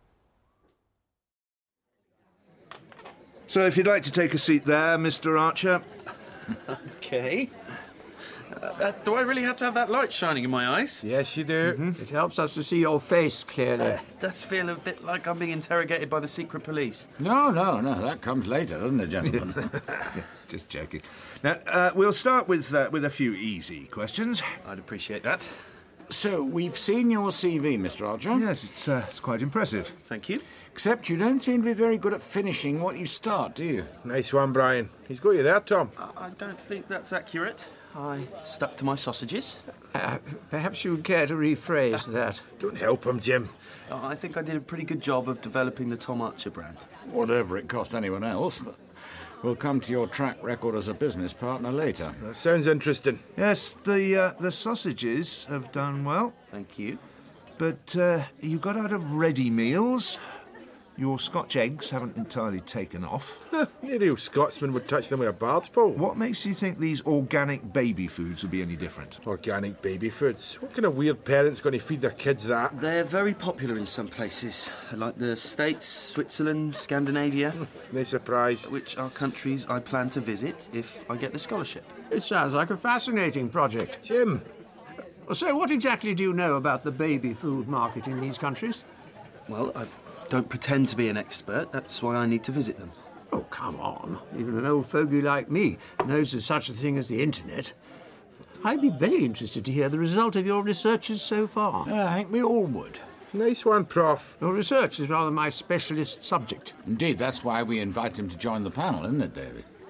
So if you'd like to take a seat there, Mr. Archer. OK. Do I really have to have that light shining in my eyes? Yes, you do. It helps us to see your face clearly. It does feel a bit like I'm being interrogated by the secret police. No, that comes later, doesn't it, gentlemen? Just joking. Now, we'll start with a few easy questions. I'd appreciate that. So, we've seen your CV, Mr. Archer. Yes, it's quite impressive. Thank you. Except you don't seem to be very good at finishing what you start, do you? Nice one, Brian. He's got you there, Tom. I don't think that's accurate. I stuck to my sausages. Perhaps you'd care to rephrase that. Don't help him, Jim. I think I did a pretty good job of developing the Tom Archer brand. Whatever it cost anyone else, but we'll come to your track record as a business partner later. That sounds interesting. Yes, the sausages have done well. Thank you. But you got out of ready meals. Your Scotch eggs haven't entirely taken off. You real Scotsman would touch them with a barge pole. What makes you think these organic baby foods will be any different? Organic baby foods? What kind of weird parents going to feed their kids that? They're very popular in some places, like the States, Switzerland, Scandinavia. No surprise. Which are countries I plan to visit if I get the scholarship. It sounds like a fascinating project. Jim! So what exactly do you know about the baby food market in these countries? Well, I don't pretend to be an expert. That's why I need to visit them. Oh, come on. Even an old fogey like me knows there's such a thing as the internet. I'd be very interested to hear the result of your researches so far. I think we all would. Nice one, Prof. Your research is rather my specialist subject. Indeed, that's why we invite him to join the panel, isn't it, David?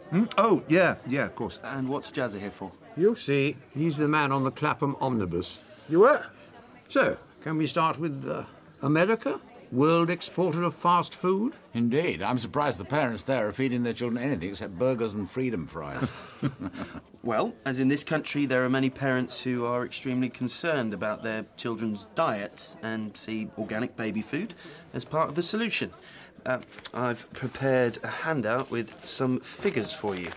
Oh, yeah, of course. And what's Jazza here for? You'll see. He's the man on the Clapham omnibus. You what? So, can we start with America? World exporter of fast food? Indeed. I'm surprised the parents there are feeding their children anything except burgers and freedom fries. Well, as in this country, there are many parents who are extremely concerned about their children's diet and see organic baby food as part of the solution. I've prepared a handout with some figures for you.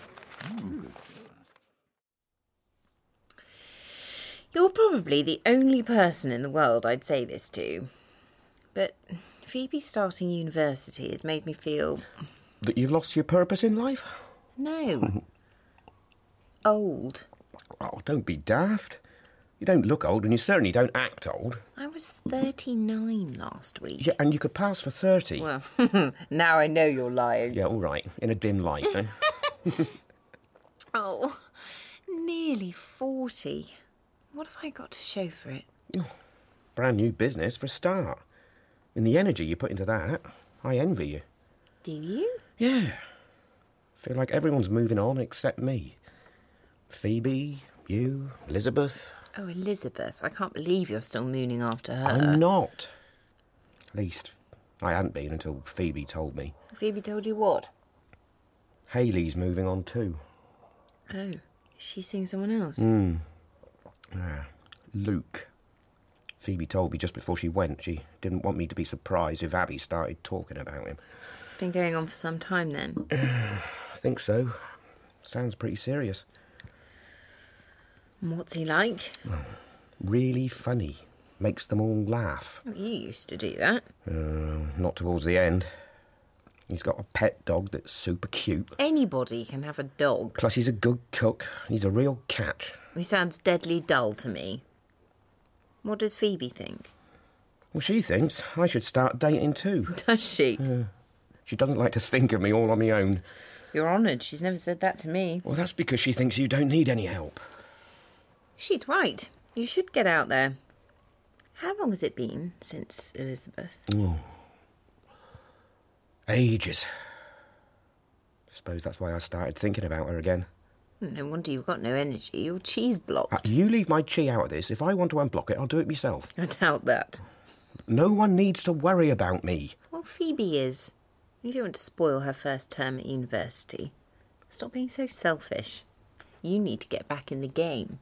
You're probably the only person in the world I'd say this to. But Phoebe starting university has made me feel... That you've lost your purpose in life? No. Old. Oh, don't be daft. You don't look old and you certainly don't act old. I was 39 last week. Yeah, and you could pass for 30. Well, now I know you're lying. Yeah, all right. In a dim light, then. Oh, nearly 40. What have I got to show for it? Brand new business for a start. And the energy you put into that, I envy you. Do you? Yeah. Feel like everyone's moving on except me. Phoebe, you, Elizabeth. Oh, Elizabeth. I can't believe you're still mooning after her. I'm not. At least, I hadn't been until Phoebe told me. Phoebe told you what? Hayley's moving on too. Oh, is she seeing someone else? Luke. Phoebe told me just before she went she didn't want me to be surprised if Abby started talking about him. It's been going on for some time then. I think so. Sounds pretty serious. What's he like? Really funny. Makes them all laugh. Oh, you used to do that. Not towards the end. He's got a pet dog that's super cute. Anybody can have a dog. Plus he's a good cook. He's a real catch. He sounds deadly dull to me. What does Phoebe think? Well, she thinks I should start dating too. Does she? She doesn't like to think of me all on my own. You're honoured. She's never said that to me. Well, that's because she thinks you don't need any help. She's right. You should get out there. How long has it been since Elizabeth? Ages. Suppose that's why I started thinking about her again. No wonder you've got no energy. You're cheese blocked. You leave my chi out of this. If I want to unblock it, I'll do it myself. I doubt that. No one needs to worry about me. Well, Phoebe is. You don't want to spoil her first term at university. Stop being so selfish. You need to get back in the game.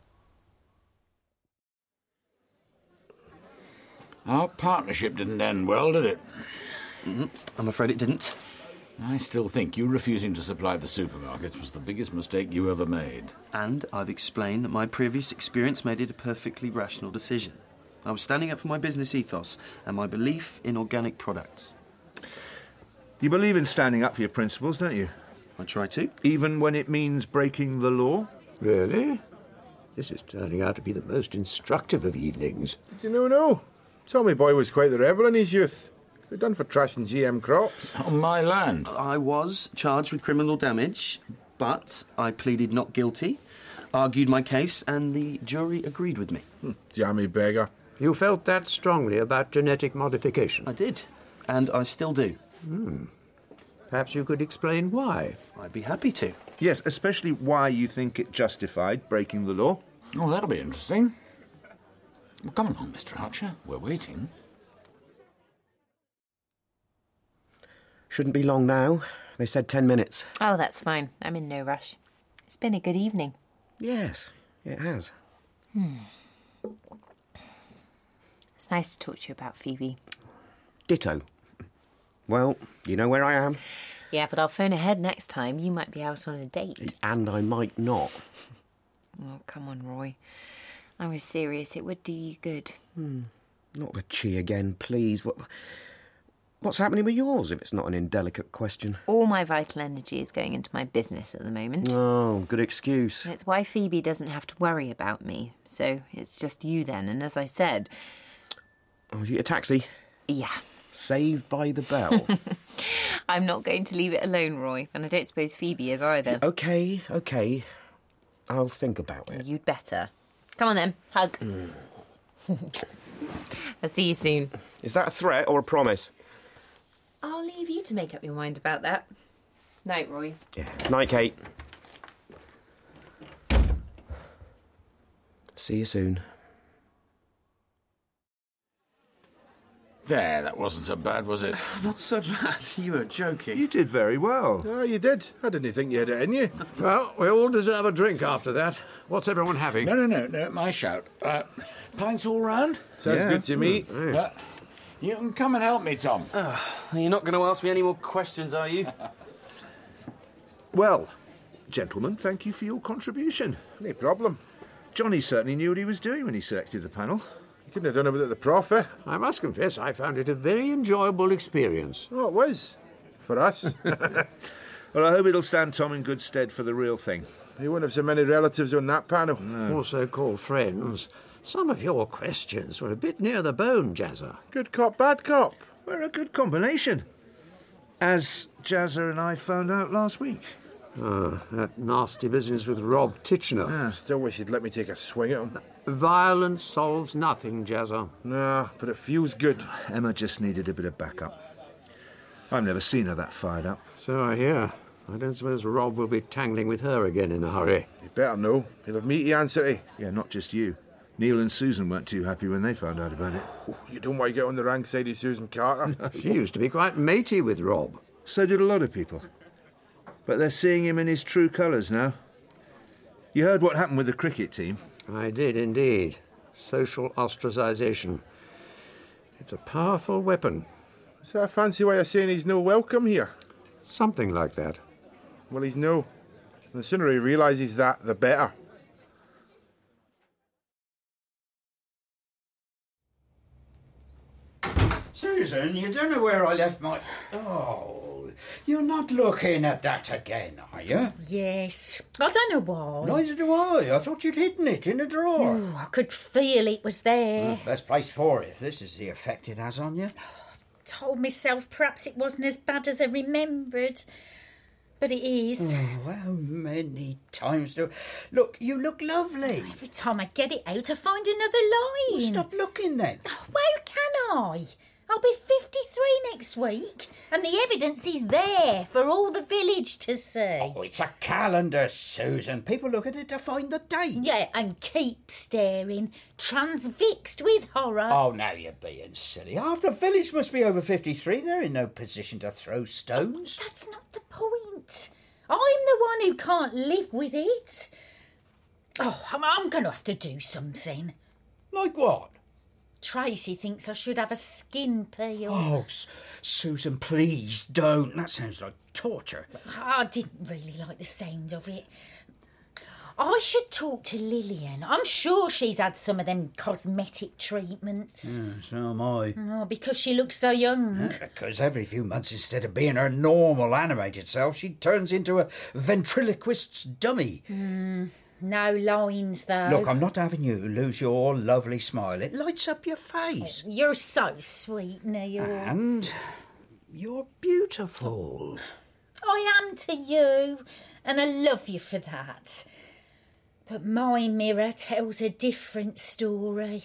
Our partnership didn't end well, did it? I'm afraid it didn't. I still think you refusing to supply the supermarkets was the biggest mistake you ever made. And I've explained that my previous experience made it a perfectly rational decision. I was standing up for my business ethos and my belief in organic products. You believe in standing up for your principles, don't you? I try to. Even when it means breaking the law? Really? This is turning out to be the most instructive of evenings. Did you know? Tommy Boy was quite the rebel in his youth. They're done for trashing GM crops. On my land. I was charged with criminal damage, but I pleaded not guilty, argued my case, and the jury agreed with me. Jammy beggar. You felt that strongly about genetic modification? I did, and I still do. Perhaps you could explain why. I'd be happy to. Yes, especially why you think it justified breaking the law. Oh, that'll be interesting. Well, come along, Mr. Archer. We're waiting. Shouldn't be long now. They said 10 minutes. Oh, that's fine. I'm in no rush. It's been a good evening. Yes, it has. It's nice to talk to you about Phoebe. Ditto. Well, you know where I am. Yeah, but I'll phone ahead next time. You might be out on a date. And I might not. Oh, come on, Roy. I was serious. It would do you good. Not the chi again, please. What's happening with yours, if it's not an indelicate question? All my vital energy is going into my business at the moment. Oh, good excuse. It's why Phoebe doesn't have to worry about me. So it's just you then. And as I said... Oh, is it a taxi? Yeah. Saved by the bell. I'm not going to leave it alone, Roy. And I don't suppose Phoebe is either. OK. I'll think about it. You'd better. Come on then. Hug. I'll see you soon. Is that a threat or a promise? I'll leave you to make up your mind about that. Night, Roy. Yeah. Night, Kate. See you soon. There, that wasn't so bad, was it? Not so bad. You were joking. You did very well. Oh, you did. I didn't think you had it in you. Well, we all deserve a drink after that. What's everyone having? No, my shout. Pints all round? Sounds good to me. You can come and help me, Tom. You're not going to ask me any more questions, are you? Well, gentlemen, thank you for your contribution. No problem. Johnny certainly knew what he was doing when he selected the panel. He couldn't have done it without the prof, eh? I must confess, I found it a very enjoyable experience. Oh, it was. For us. Well, I hope it'll stand Tom in good stead for the real thing. He wouldn't have so many relatives on that panel. No. Or so-called friends. Some of your questions were a bit near the bone, Jazzer. Good cop, bad cop. We're a good combination. As Jazzer and I found out last week. That nasty business with Rob Titchener. I still wish he'd let me take a swing at him. Violence solves nothing, Jazzer. No, but it feels good. Emma just needed a bit of backup. I've never seen her that fired up. So I hear. I don't suppose Rob will be tangling with her again in a hurry. You better know. He'll have meaty answer to. Yeah, not just you. Neil and Susan weren't too happy when they found out about it. Oh, you don't want to get on the wrong side of Susan Carter. No, she used to be quite matey with Rob. So did a lot of people. But they're seeing him in his true colours now. You heard what happened with the cricket team? I did indeed. Social ostracisation. It's a powerful weapon. Is that a fancy way of saying he's no welcome here? Something like that. Well, he's no. The sooner he realises that, the better. Susan, you don't know where I left my... Oh, you're not looking at that again, are you? Yes. I don't know why. Neither do I. I thought you'd hidden it in a drawer. Oh, I could feel it was there. Best place for it, if this is the effect it has on you. Told myself perhaps it wasn't as bad as I remembered. But it is. Oh, how many times do... Look, you look lovely. Every time I get it out, I find another line. Well, stop looking then. Oh, how can I? I'll be 53 next week, and the evidence is there for all the village to see. Oh, it's a calendar, Susan. People look at it to find the date. Yeah, and keep staring, transfixed with horror. Oh, now you're being silly. Half the village must be over 53. They're in no position to throw stones. Oh, that's not the point. I'm the one who can't live with it. Oh, I'm going to have to do something. Like what? Tracy thinks I should have a skin peel. Oh, Susan, please don't. That sounds like torture. I didn't really like the sound of it. I should talk to Lillian. I'm sure she's had some of them cosmetic treatments. So am I. Oh, because she looks so young. Because every few months, instead of being her normal animated self, she turns into a ventriloquist's dummy. No lines, though. Look, I'm not having you lose your lovely smile. It lights up your face. Oh, you're so sweet, Neil. And you're beautiful. I am to you, and I love you for that. But my mirror tells a different story.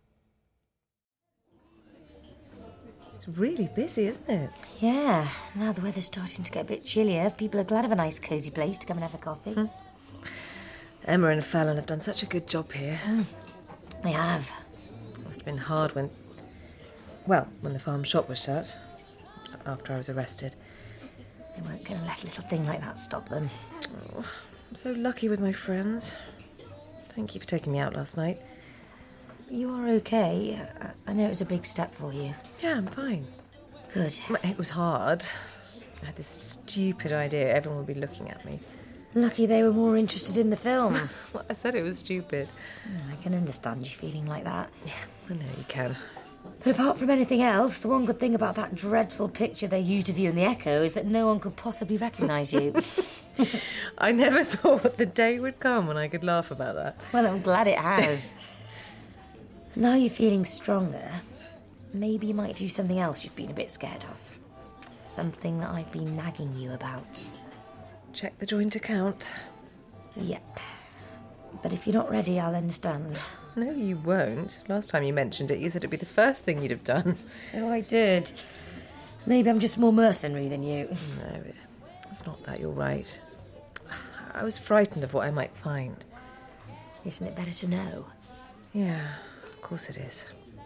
It's really busy, isn't it? Yeah. Now the weather's starting to get a bit chillier. People are glad of a nice cosy place to come and have a coffee. Emma and Fallon have done such a good job here. They have. It must have been hard when the farm shop was shut, after I was arrested. They weren't going to let a little thing like that stop them. Oh, I'm so lucky with my friends. Thank you for taking me out last night. You are okay? I know it was a big step for you. Yeah, I'm fine. Good. It was hard. I had this stupid idea everyone would be looking at me. Lucky they were more interested in the film. Well, I said it was stupid. I can understand you feeling like that. Yeah, I know you can. But apart from anything else, the one good thing about that dreadful picture they used of you in the Echo is that no one could possibly recognise you. I never thought the day would come when I could laugh about that. Well, I'm glad it has. Now you're feeling stronger, maybe you might do something else you've been a bit scared of. Something that I've been nagging you about. Check the joint account. Yep. But if you're not ready, I'll understand. No, you won't. Last time you mentioned it, you said it'd be the first thing you'd have done. So I did. Maybe I'm just more mercenary than you. No, it's not that. You're right. I was frightened of what I might find. Isn't it better to know? Yeah, of course it is.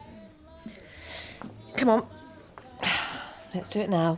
Come on. Let's do it now.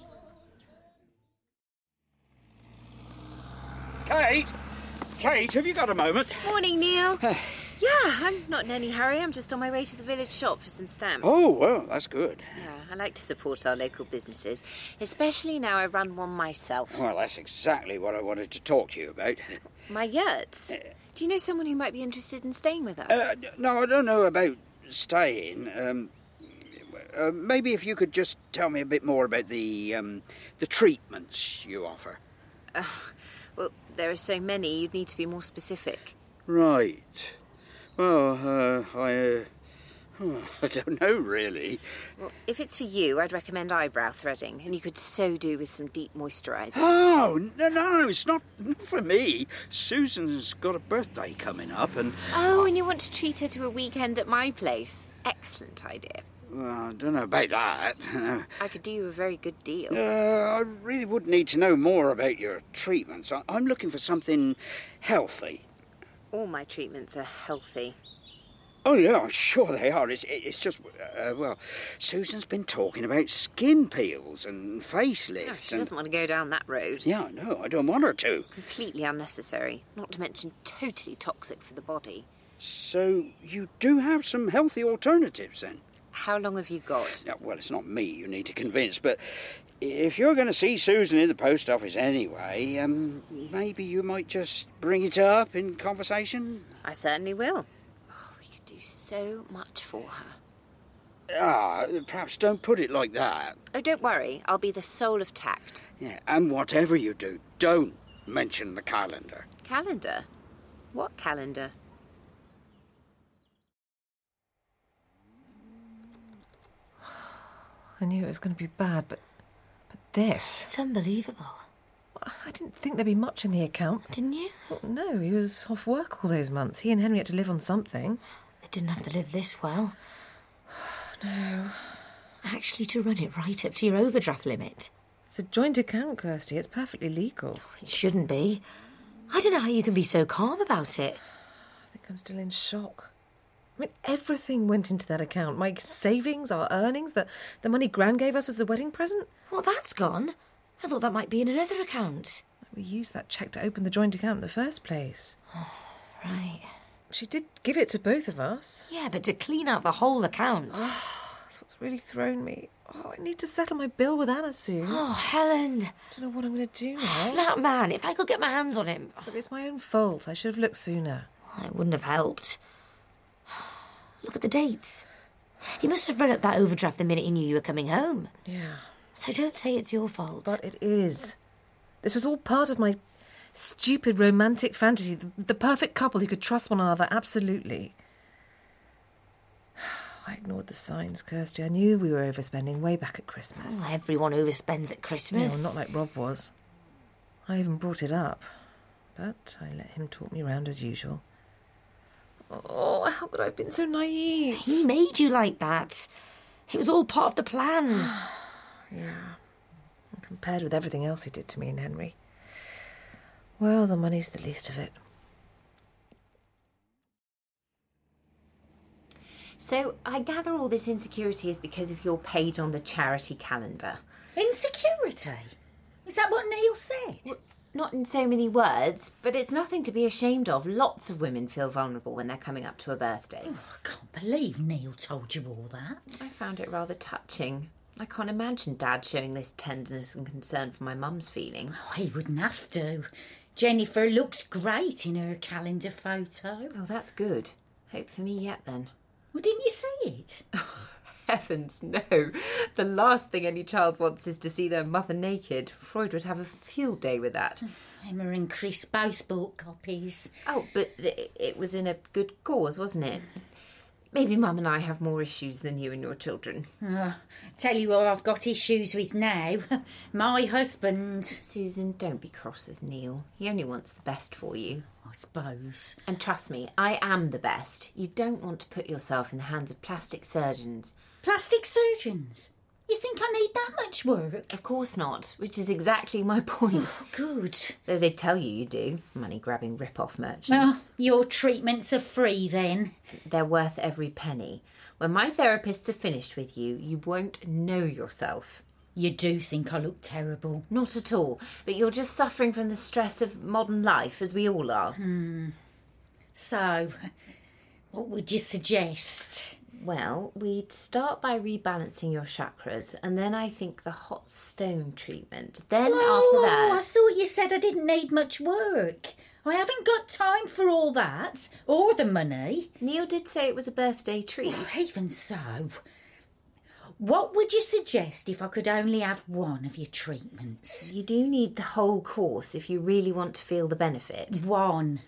Kate, have you got a moment? Morning, Neil. Yeah, I'm not in any hurry. I'm just on my way to the village shop for some stamps. Oh, well, that's good. Yeah, I like to support our local businesses, especially now I run one myself. Well, that's exactly what I wanted to talk to you about. My yurts. Do you know someone who might be interested in staying with us? No, I don't know about staying. Maybe if you could just tell me a bit more about the treatments you offer. Well, there are so many, you'd need to be more specific. Right. Well, I don't know, really. Well, if it's for you, I'd recommend eyebrow threading, and you could so do with some deep moisturising. Oh, no, it's not for me. Susan's got a birthday coming up, and... Oh, and you want to treat her to a weekend at my place? Excellent idea. Well, I don't know about that. I could do you a very good deal. I really would need to know more about your treatments. I'm looking for something healthy. All my treatments are healthy. Oh, yeah, I'm sure they are. It's just, well, Susan's been talking about skin peels and facelifts. Oh, she doesn't want to go down that road. Yeah, I know. I don't want her to. Completely unnecessary. Not to mention totally toxic for the body. So you do have some healthy alternatives, then? How long have you got? No, well, it's not me you need to convince, but if you're going to see Susan in the post office anyway, maybe you might just bring it up in conversation? I certainly will. Oh, we could do so much for her. Perhaps don't put it like that. Oh, don't worry. I'll be the soul of tact. Yeah, and whatever you do, don't mention the calendar. Calendar? What calendar? I knew it was going to be bad, but this... It's unbelievable. I didn't think there'd be much in the account. Didn't you? Well, no, he was off work all those months. He and Henry had to live on something. They didn't have to live this well. No. Actually, to run it right up to your overdraft limit. It's a joint account, Kirsty. It's perfectly legal. It shouldn't be. I don't know how you can be so calm about it. I think I'm still in shock. I mean, everything went into that account. My savings, our earnings, the money Gran gave us as a wedding present. Well, that's gone. I thought that might be in another account. We used that cheque to open the joint account in the first place. Oh, right. She did give it to both of us. Yeah, but to clean out the whole account. Oh, that's what's really thrown me. Oh, I need to settle my bill with Anna soon. Oh, Helen. I don't know what I'm going to do now. That man, if I could get my hands on him. But it's my own fault. I should have looked sooner. Well, it wouldn't have helped. Look at the dates. He must have run up that overdraft the minute he knew you were coming home. Yeah. So don't say it's your fault. But it is. This was all part of my stupid romantic fantasy. The perfect couple who could trust one another absolutely. I ignored the signs, Kirsty. I knew we were overspending way back at Christmas. Oh, everyone overspends at Christmas. No, not like Rob was. I even brought it up. But I let him talk me round as usual. Oh, how could I have been so naive? He made you like that. It was all part of the plan. Yeah. And compared with everything else he did to me and Henry. Well, the money's the least of it. So, I gather all this insecurity is because of your page on the charity calendar. Insecurity? Is that what Neil said? Well, not in so many words, but it's nothing to be ashamed of. Lots of women feel vulnerable when they're coming up to a birthday. Oh, I can't believe Neil told you all that. I found it rather touching. I can't imagine Dad showing this tenderness and concern for my mum's feelings. Oh, he wouldn't have to. Jennifer looks great in her calendar photo. Oh, that's good. Hope for me yet, then. Well, didn't you see it? Heavens, no. The last thing any child wants is to see their mother naked. Freud would have a field day with that. Emma and Chris both bought copies. Oh, but it was in a good cause, wasn't it? Maybe Mum and I have more issues than you and your children. Tell you what I've got issues with now. My husband. Susan, don't be cross with Neil. He only wants the best for you. I suppose. And trust me, I am the best. You don't want to put yourself in the hands of plastic surgeons. Plastic surgeons? You think I need that much work? Of course not, which is exactly my point. Oh, good. Though they'd tell you do, money-grabbing rip-off Well, merchants. your treatments are free then. They're worth every penny. When my therapists are finished with you, you won't know yourself. You do think I look terrible? Not at all, but you're just suffering from the stress of modern life, as we all are. So, what would you suggest? Well, we'd start by rebalancing your chakras, and then I think the hot stone treatment. Then after that... I thought you said I didn't need much work. I haven't got time for all that, or the money. Neil did say it was a birthday treat. Even so. What would you suggest if I could only have one of your treatments? You do need the whole course if you really want to feel the benefit. One.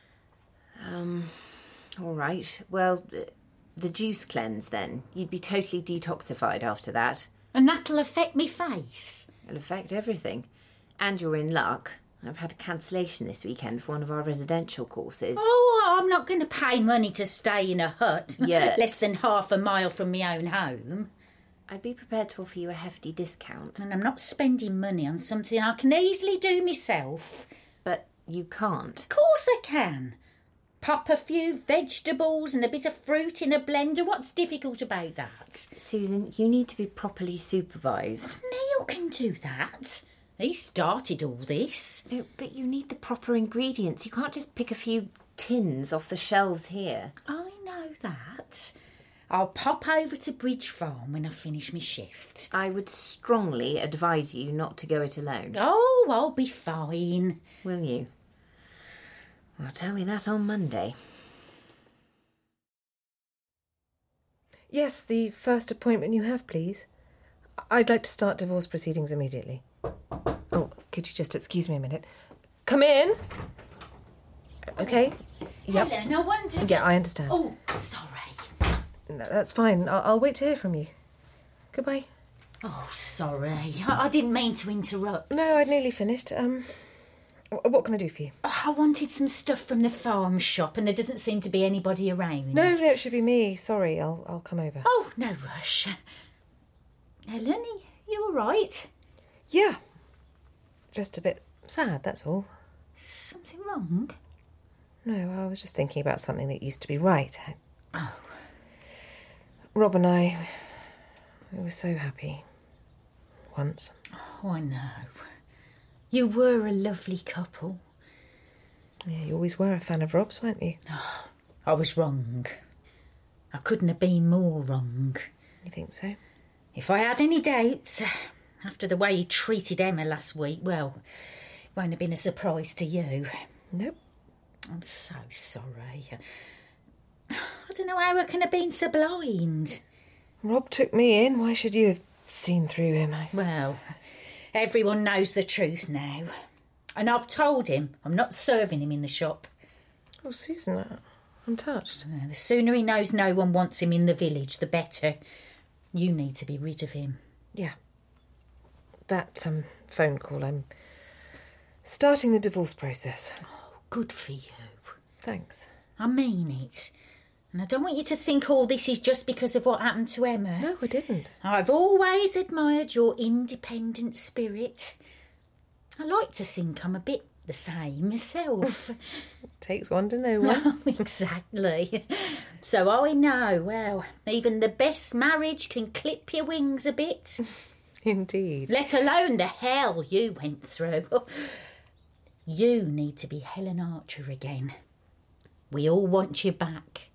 All right. Well, the juice cleanse then. You'd be totally detoxified after that. And that'll affect me face? It'll affect everything. And you're in luck. I've had a cancellation this weekend for one of our residential courses. Oh, I'm not going to pay money to stay in a hut Yet. less than half a mile from my own home. I'd be prepared to offer you a hefty discount. And I'm not spending money on something I can easily do myself. But you can't. Of course I can. Pop a few vegetables and a bit of fruit in a blender. What's difficult about that? Susan, you need to be properly supervised. Neil can do that. He started all this. No, but you need the proper ingredients. You can't just pick a few tins off the shelves here. I know that. I'll pop over to Bridge Farm when I finish my shift. I would strongly advise you not to go it alone. Oh, I'll be fine. Will you? Well, tell me that on Monday. Yes, the first appointment you have, please. I'd like to start divorce proceedings immediately. Oh, could you just excuse me a minute? Come in. Okay. Yep. Helen, I wondered... Yeah, I understand. Oh, sorry. No, that's fine. I'll wait to hear from you. Goodbye. Oh, sorry. I didn't mean to interrupt. No, I'd nearly finished. What can I do for you? Oh, I wanted some stuff from the farm shop and there doesn't seem to be anybody around. No, it should be me. Sorry, I'll come over. Oh, no rush. Helen, you all right? Yeah. Just a bit sad, that's all. Something wrong? No, I was just thinking about something that used to be right. Oh. Rob and I, we were so happy. Once. Oh, I know. You were a lovely couple. Yeah, you always were a fan of Rob's, weren't you? Oh, I was wrong. I couldn't have been more wrong. You think so? If I had any doubts, after the way he treated Emma last week, well, it won't have been a surprise to you. Nope. I'm so sorry. I don't know how I can have been so blind. Rob took me in. Why should you have seen through him? Well, everyone knows the truth now. And I've told him I'm not serving him in the shop. Oh, Susan, I'm touched. The sooner he knows no one wants him in the village, the better. You need to be rid of him. Yeah. That phone call, I'm starting the divorce process. Oh, good for you. Thanks. I mean it. And I don't want you to think all this is just because of what happened to Emma. No, I didn't. I've always admired your independent spirit. I like to think I'm a bit the same myself. Takes one to know one. Exactly. So I know, well, even the best marriage can clip your wings a bit. Indeed. Let alone the hell you went through. You need to be Helen Archer again. We all want you back.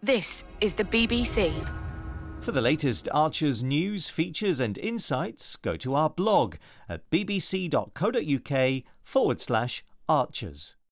This is the BBC. For the latest Archers news, features and insights, go to our blog at bbc.co.uk/Archers.